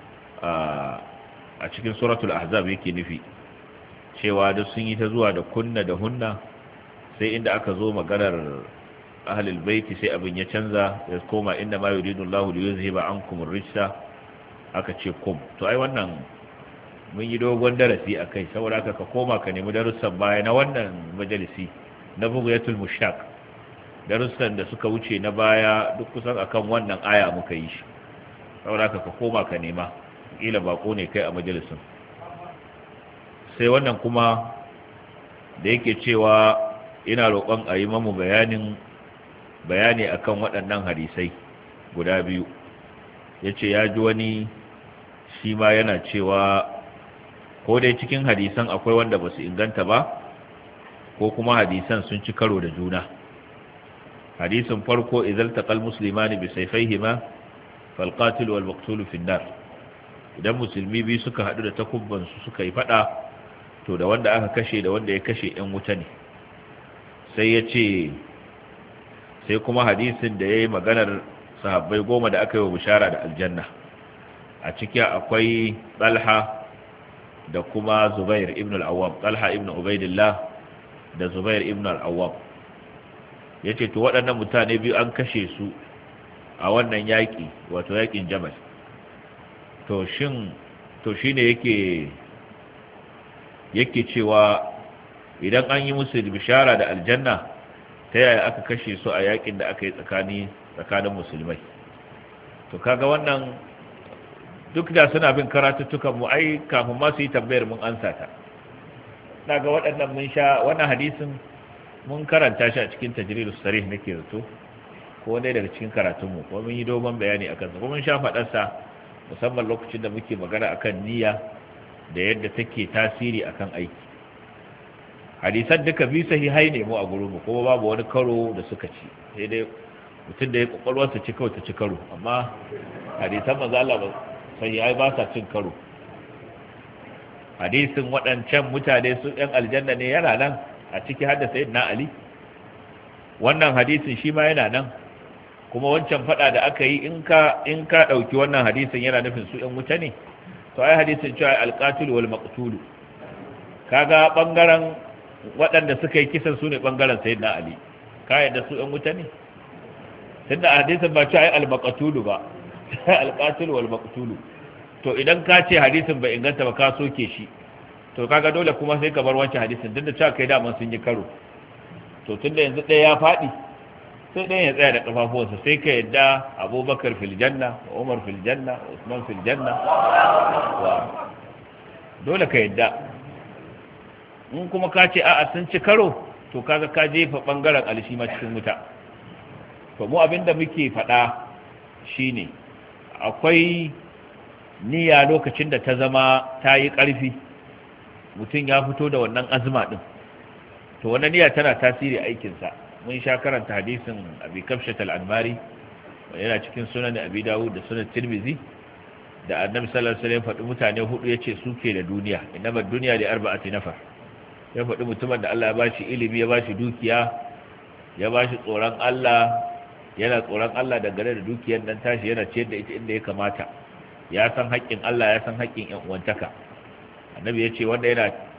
a cikin suratul ahzab, yake nufi cewa duk sun yi ta zuwa da kunna da hunna, sai inda aka zo maganar ahlul baiti sai abin ya canza, ya koma inda ma yuridu Allahu li yuzhiba ankum ar-rijsa, aka ce kum. to ai wannan mun yi dogon darasi akai, saboda haka ka koma ka nemi darussan baya na wannan majalisi na bughyatul mushaq. darussan da suka wuce na baya duk kusan akan wannan aya muka yi shi, saboda haka ka koma ka nema, kila bako ne kai a majalisin. sai wannan kuma da yake cewa ina roƙon a yi mamu bayani akan waɗannan hadisai guda biyu. yace ya ji wani shi ma yana cewa ko dai cikin hadisan akwai wanda ba su inganta ba, ko kuma hadisan sun ci karo da juna. hadisin farko, idzal taqal muslimani bi sayfayhima fal qatil wal maqtul fi an-nar, idan musulmi biyu suka hadu da takubban su suka yi fada, to da wanda aka kashe da wanda ya kashe ɗan wuta ne. sai yace sai kuma hadisin da yayi maganar sahabbai 10 da aka yi wa bishara da aljanna, a ciki akwai Talha da kuma Zubair ibn al-Awwam, Talha ibn Ubaidillah da Zubair ibn al-Awwam. yace to waɗannan mutane biyu an kashe su a wannan yaki, wato yakin Jamal. to shine yake cewa idan an yi musu bishara da aljanna, ta yaya aka kashe su a yakin da aka yi tsakanin musulmai? to kaga wannan duk da suna bin karatuttukan mu, ai kafin ma su yi tambayar mun ansa ta. daga waɗannan mun sha wannan hadisin, mun karanta shi a cikin tajridus sarih nake zato, ko dai daga cikin karatunmu, ko mun yi dogon bayani akan sa, ko mun sha faɗar sa musamman lokacin da muke magana akan niyya da yadda take tasiri akan aiki. hadisan duka bi sahihai ne mu a gurinmu, kuma babu wani karo da suka ci, sai dai mutum da ya kokarwarsa ci kawai ta ci karo, amma hadisan manzo Allah ba sahihai ba sa cin karo. hadisin waɗancan mutane su ɗan aljanna ne yana nan, a ciki hadda sayyidina Ali. wannan hadisin shi ma yana nan, kuma wancan fada da aka yi in ka dauki wannan hadisin yana nufin su ɗan wuta ne, to ai hadisin cewa alqatil wal maqtul, kaga bangaren waɗanda suka yi kisan su ne bangaren sayyidina Ali, ka yadda su ɗan wuta ne? tunda hadisin ba cewa ai al-maqtul ba, alqatil wal maqtul. to idan ka ce hadisin bai inganta ba ka soke shi, to kaga dole kuma sai ka bar wancan hadisin, duk da cewa kai daman sun yi karo. to tunda yanzu ɗaya ya faɗi, sai ɗaya ya tsaya da ƙafafuwansa, sai ka yadda Abubakar fil janna, Umar fil janna, Usman fil janna, dole ka yadda. in kuma ka ce a'a sun ci karo, to kaga ka jefa bangaren alishi ma cikin wuta. to mu abinda muke faɗa shine akwai niyya lokacin da ta zama ta yi ƙarfi, mutum ya fito da wannan azuma din, to wannan niyya tana tasiri aikinsa. mun sha karanta hadisin Abi Kabshat al-Anmari yana cikin sunan Abi Dawud da sunan Tirmidhi, da Annabi sallallahu alaihi wasallam faɗi mutane hudu yace suke da duniya, innamad dunya li arba'ati nafar. ya faɗi mutumin da Allah ya bashi ilimi, ya bashi dukiya, ya bashi tsoron Allah, yana tsoron Allah dangane da dukiyar nan tashi, yana ciyar da ita inda ya kamata, ya san haƙƙin Allah, ya san haƙƙin ƴan uwantaka. Annabi ya ce wanda yana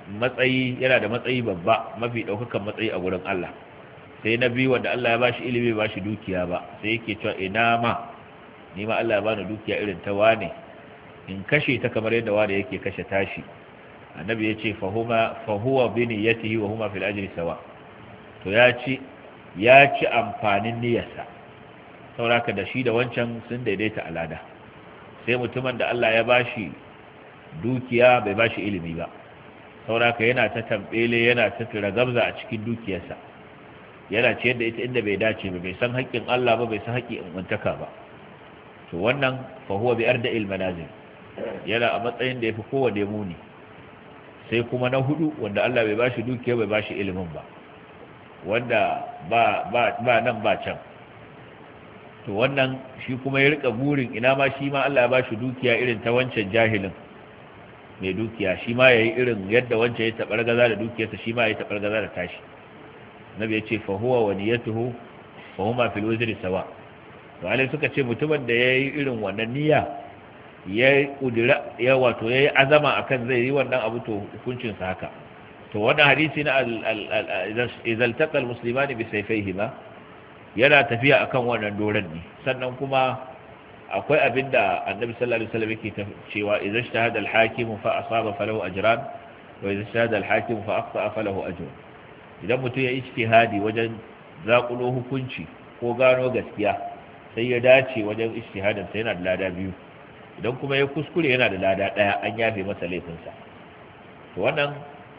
matsayi, yana da matsayi babba, mafi daukakan matsayi a gurin Allah. Sai na biyu wanda Allah ya bashi ilimi ba shi dukiya ba, sai yake cewa ina ma ni ma Allah ya bani dukiya irin ta wane, in kashe ta kamar yadda wane yake kashe tashi. Annabi ya ce fahuwa bi niyyatihi wa huma fil ajri sawa. To ya ci amfanin niyyarsa, sauraka da shi da wancan sun daidaita alada. Sai mutumin da Allah ya bashi dukiya bai bashi ilimi ba, sauraka yana ta tambele, yana ta tiragabza a cikin dukiyarsa, yana ciyar da ita inda bai dace ba, bai san haƙƙin Allah ba, bai san haƙƙin ummantaka ba. To wannan fa huwa bi arda'il manazil, yana a matsayin da yafi kowanne muni. Sai kuma na hudu wanda Allah bai bashi dukiya bai bashi ilimin ba, wanda ba nan ba can. To wannan shi kuma ya rika burin ina ma shi ma Allah ya bashi dukiya irin ta wancan jahilin mai dukiya, shi ma yayi irin yadda wancan ya tabargaza da dukiyarsa, shi ma ya tabargaza da tashi. Nabi ya ce fa huwa wa niyyatuhu fa huma fil wizri sawa. To alai suka ce mutumin da yayi irin wannan niyya, ya kudura, ya wato yayi azama akan zai yi wannan abu, to hukuncin sa haka. To wannan hadisi na idzal taqal muslimani bi sayfayhima yana tafiya akan wannan doran ne. Sannan kuma akwai abinda Annabi sallallahu alaihi wasallam yake cewa idza ijtahada al-hakim fa asaba falahu ajran wa idza ijtahada al-hakim fa akhta falahu ajrun. Idan mutum ya ijtihadi wajen zakulo hukunci ko gano gaskiya, sai ya dace wajen ijtihadin sa, yana da lada biyu. Idan kuma ya kuskure yana da lada daya, an yafe masa laifinsa. To wannan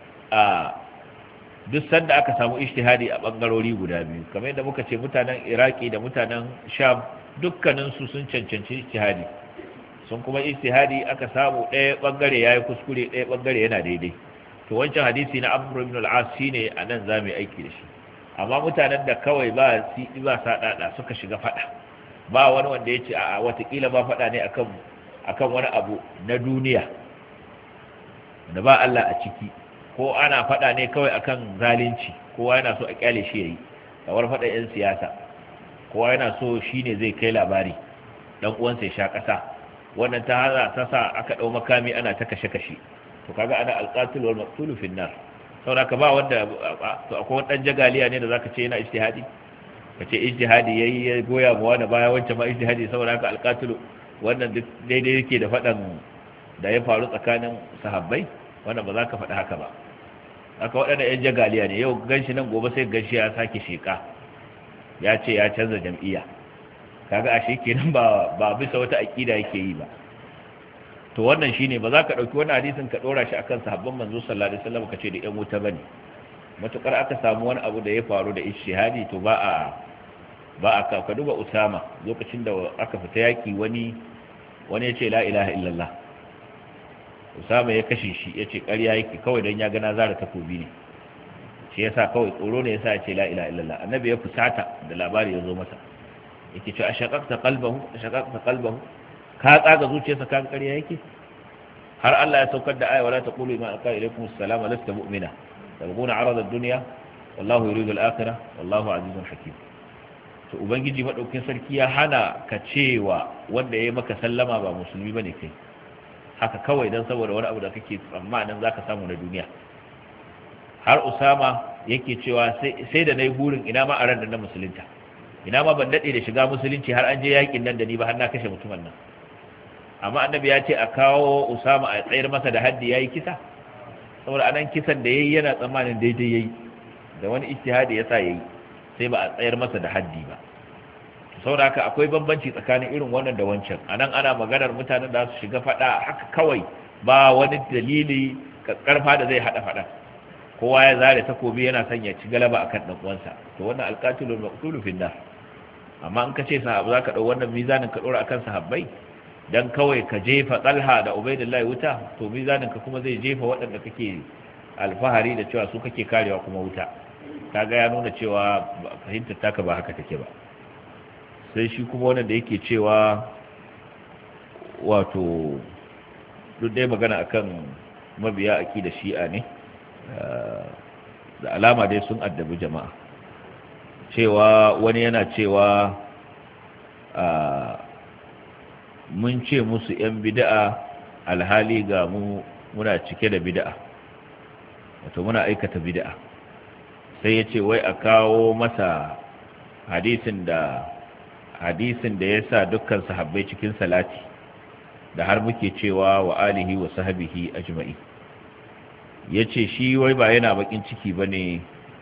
duk sanda aka samu ijtihadi a bangarori guda biyu, kamar yadda muka ce mutanen Iraki da mutanen Sham dukkanin su sun cancanci ijtihadi, sun kuma ijtihadi aka samu ɗaya bangare yayi kuskure, ɗaya bangare yana daidai. To wancan hadisi na Amr ibn al-As shine anan zamu yi aiki da shi. Amma mutanen da kawai ba sadada suka shiga fada, ba wani wanda yace a watakila ba fada ne akan wani abu na duniya da ba Allah a ciki, ko ana fada ne kawai akan zalunci, kowa yana so a kyale shi yayi, kawar fada yan siyasa, kowa yana so shine zai kai labari, dan uwansa ya sha kasa, wannan ta haza ta sa aka dau makami ana ta kashe. To kaga ana alqatil wal maqtul fi an-nar. Saboda ka ba wanda, to akwai wani dan jagaliya ne da zaka ce yana ijtihadi, kace ijtihadi yayi ya goya mu wani baya, wancan ma ijtihadi, saboda ka alqatil wannan duk daidai yake da fadan da ya faru tsakanin sahabbai. Wannan ba za ka faɗi haka ba. Haka waɗanda yan jagaliya ne, yau ganshi nan, gobe sai ganshi ya sake sheka, ya ce ya canza jam'iyya. Kaga ashe kenan ba bisa wata aqida yake yi ba. To wannan shine, ba za ka dauki wannan hadisin ka dora shi akan sahabban manzo sallallahu alaihi wasallam ka ce da yan wuta bane. Matukar aka samu wani abu da ya faru da ijtihadi, to ba a ka duba Usama lokacin da aka fita yaki, wani ya ce la ilaha illallah, Usama ya kashe shi, ya ce ƙarya yake, kawai dan ya ga na zara takobi ne, shi yasa kawai tsoro ne yasa ya ce la ilaha illallah. Annabi ya fusata da labari ya zo masa, yake ce ashaqaqta qalbahu, ka tsaga zuciyarsa kan ƙarya yake. Har Allah ya saukar da aya wala taqulu ma alqa ilaykum assalam lasta mu'mina tabghuna 'arada ad-dunya wallahu yuridu al-akhirah wallahu 'azizun hakim. To ubangiji madaukakin sarki ya hana ka cewa wanda yayi maka sallama ba musulmi bane kai, haka kawai dan saboda wani abu da kake tsammanin zaka samu na duniya. Har Usama yake cewa sai da nayi burin ina ma a ran da na musulunta, ina ma ban dade da shiga musulunci har an je yakin nan da ni ba, har na kashe mutumin nan. Amma annabi ya ce a kawo Usama a tsayar masa da haddi, yayi kisa. Saboda anan kisan da yayi yana tsammanin daidai yayi, da wani ijtihadi yasa yayi, sai ba a tsayar masa da haddi ba. Saboda haka akwai bambanci tsakanin irin wannan da wancan. Anan ana maganar mutanen da su shiga fada haka kawai, ba wani dalili karfa da zai hada fada, kowa ya zare takobi yana son ya ci galaba akan dan uwansa. To wannan alqatilul maqtul fi nar. Amma in ka ce sahabu zaka dau wannan mizanin ka dora akan sahabbai, dan kawai ka jefa Talha da Ubaydullah wuta, to mizanin ka kuma zai jefa waɗanda kake alfahari da cewa su kake karewa kuma wuta. Kaga ya nuna cewa fahimtar taka ba haka take ba. Sai shi kuma wannan da yake cewa wato duk dai magana akan mabiya aqida Shi'a ne, da alama dai sun addabi jama'a. Cewa wani yana cewa mun ce musu 'yan bid'a alhali ga mu muna cike da bid'a, wato muna aikata bid'a. Sai ya ce wai a kawo masa hadisin da ya sa dukkan sahabbai cikin salati da har muke cewa wa alihi wa sahbihi ajma'i. Ya ce shi wai ba yana bakin ciki ba ne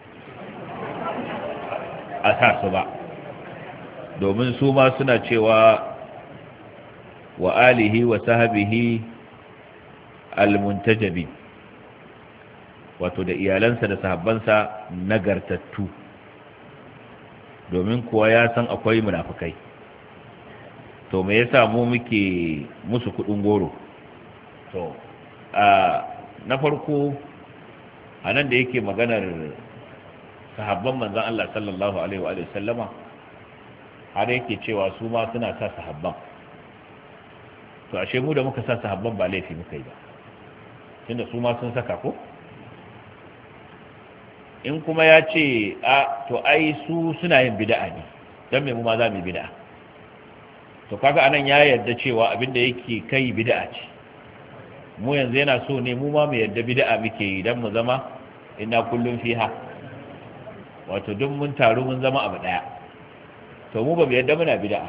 a sa su ba, domin su ma suna cewa wa alihi wa sahbihi al-muntajabin, wato da iyalansa da sahabbansa nagartattu, domin kuwa ya san akwai munafikai. To me yasa mu muke musu kudin goro? To na farko anan da yake maganar sahabban manzon Allah sallallahu alaihi wa sallama, har yake cewa su ma suna sa sahabban. To ashe mu da muka sa sahabban ba laifi muka yi ba, tunda su ma sun saka ko? In kuma ya ce to ai su suna yin bid'a ne, dan me mu ma za mu yi bid'a? To kaga anan ya yarda cewa abinda yake kai bid'a ce. Mu yanzu yana so ne mu ma mu yarda bid'a muke yi dan mu zama inna kullun fiha, wato duk mun taru mun zama abu daya. To mu ba mu yarda muna bid'a,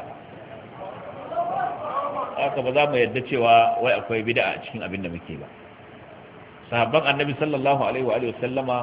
haka ba za mu yarda cewa wai akwai bid'a a cikin abin da muke ba. Sahabban annabi sallallahu alaihi wa sallama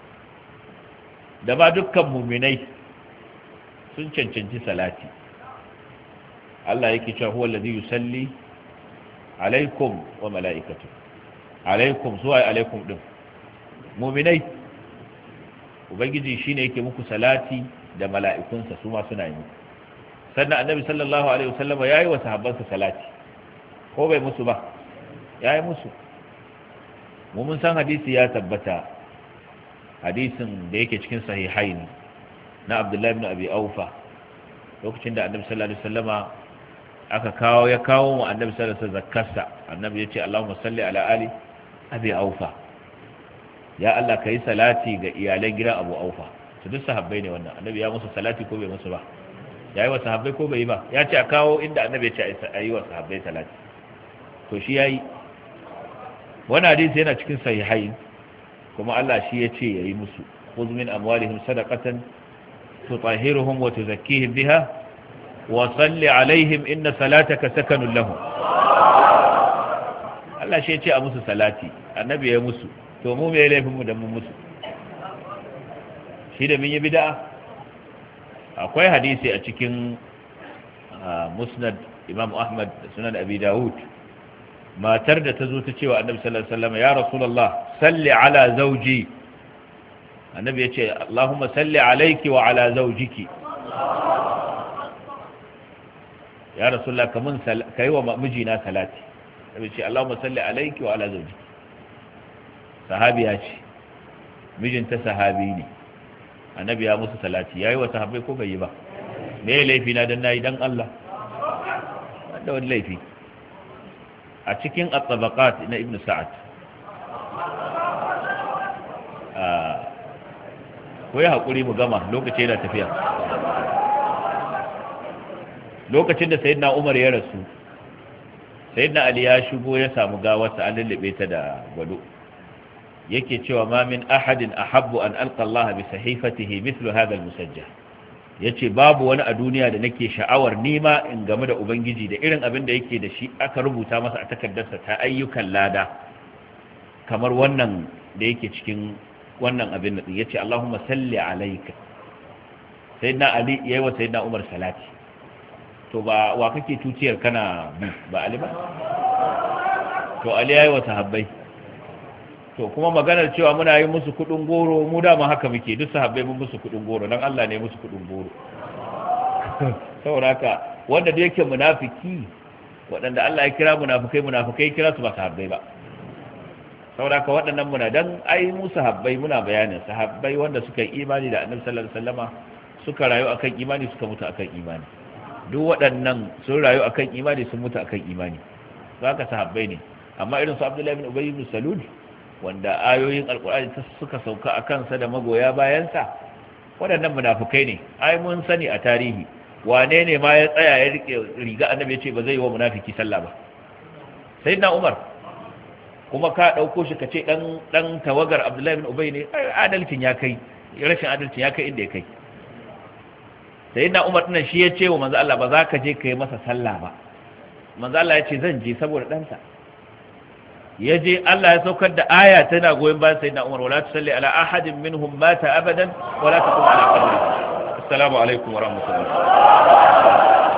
da ba dukkan muminai sun cancanci salati. Allah yake cewa huwa allazi yusalli alaikum wa mala'ikatu. Alaikum suwa alaikum din muminai, ubangiji shine yake muku salati da mala'ikunsa su ma suna yi. Sannan annabi sallallahu alaihi wasallama yayi wa sahabbansa salati, ko bai musu ba? Yayi musu. Mu mun san hadisi ya tabbata, hadisin da yake cikin sahihain na Abdullahi ibn Abi Aufa, lokacin da annabi sallallahu alaihi wasallama ya kawo mu annabi sallallahu alaihi wasallam zakkarsa. Annabi ya ce Allahumma salli ala ali Abi Aufa, ya Allah kai salati ga iyalan gidan Abu Aufa. Su duk sahabbai ne wannan. Annabi ya musu salati ko bai musu ba? Yayi wa sahabbai ko bai yi ba? Ya ce a kawo inda annabi ya ce ayi wa sahabbai salati, to shi yayi. Wannan hadisi yana cikin sahihain, kuma Allah shi ya ce ya yi musu, khudh min amwalihim sadaqatan tutahhiruhum wa tuzakkihim biha wa salli alaihim inna salataka sakanun lahum. Allah shi ya ce a musu salati, annabi ya yi musu. To mu me laifin mu da mun musu? Shi da mun yi bid'a. Akwai hadisi a cikin musnad Imam Ahmad da sunan Abi Dawud, matar da ta zo ta cewa annabi sallallahu alaihi wasallam, ya rasulullah salli ala zawji. Annabi ya ce Allahumma salli alayki wa ala zawjiki. Ya rasulullah kamun kai wa mijina salati. Annabi ya ce Allahumma salli alayki wa ala zawjiki. Sahabiya ce, mijinta sahabi ne. Annabi ya musu salati, yayi wa sahabbai ko bai yi ba? Me laifi na dan nayi dan Allah? Wanda wani laifi. A cikin at-tabaqat na Ibn Sa'ad, ko ya haƙuri mu gama lokaci yana tafiya. Lokacin da Sayyidina Umar ya rasu, Sayyidina Ali ya shigo ya samu gawarsa an lullube ta da gwado. Yake cewa ma min ahadin ahabbu an alqa Allah bi sahifatihi mithlu hadha al-musajjah. Yace babu wani a duniya da nake sha'awar nima in game da ubangiji da irin abin da yake da shi aka rubuta masa a takardarsa ta ayyukan lada kamar wannan da yake cikin wannan abin da yace Allahumma salli alayka. Sayyidina Ali yayi wa Sayyidina Umar salati. To ba wa kake tuciyar kana ba Ali ba? To Ali yayi wa sahabbai. To kuma maganar cewa muna yi musu kudin goro, mu da ma haka muke, duk sahabbai mun musu kudin goro, dan Allah ne musu kudin goro. Saboda haka wanda da yake munafiki, waɗanda Allah ya kira munafikai kira su ba sahabbai ba. Saboda haka waɗannan muna dan ai mu sahabbai muna bayanin sahabbai wanda suka yi imani da Annabi sallallahu alaihi wasallama, suka rayu akan imani, suka mutu akan imani. Duk waɗannan sun rayu akan imani, sun mutu akan imani. Haka sahabbai ne. Amma irin su Abdullahi ibn Ubay ibn Salul, wanda ayoyin alkur'ani suka sauka a kansa da magoya bayansa, waɗannan munafukai ne. Ai mun sani a tarihi wane ne ma ya tsaya ya rike riga annabi ya ce ba zai yi wa munafiki sallah ba? Sayyidina Umar. kuma ka ɗauko shi ka ce ɗan tawagar Abdullahi bin Ubay ne, adalcin ya kai, rashin adalcin ya kai inda ya kai. Sai na Umar ɗin shi ya ce wa manzo Allah ba za ka je ka yi masa sallah ba. Manzo Allah ya ce zan je saboda ɗansa. Ya je Allah ya saukar da aya tana goyon bayan sayyidina Umar, wala tusalli ala ahadin minhum mata abadan wala taqum ala qabri. Assalamu alaikum wa rahmatullahi.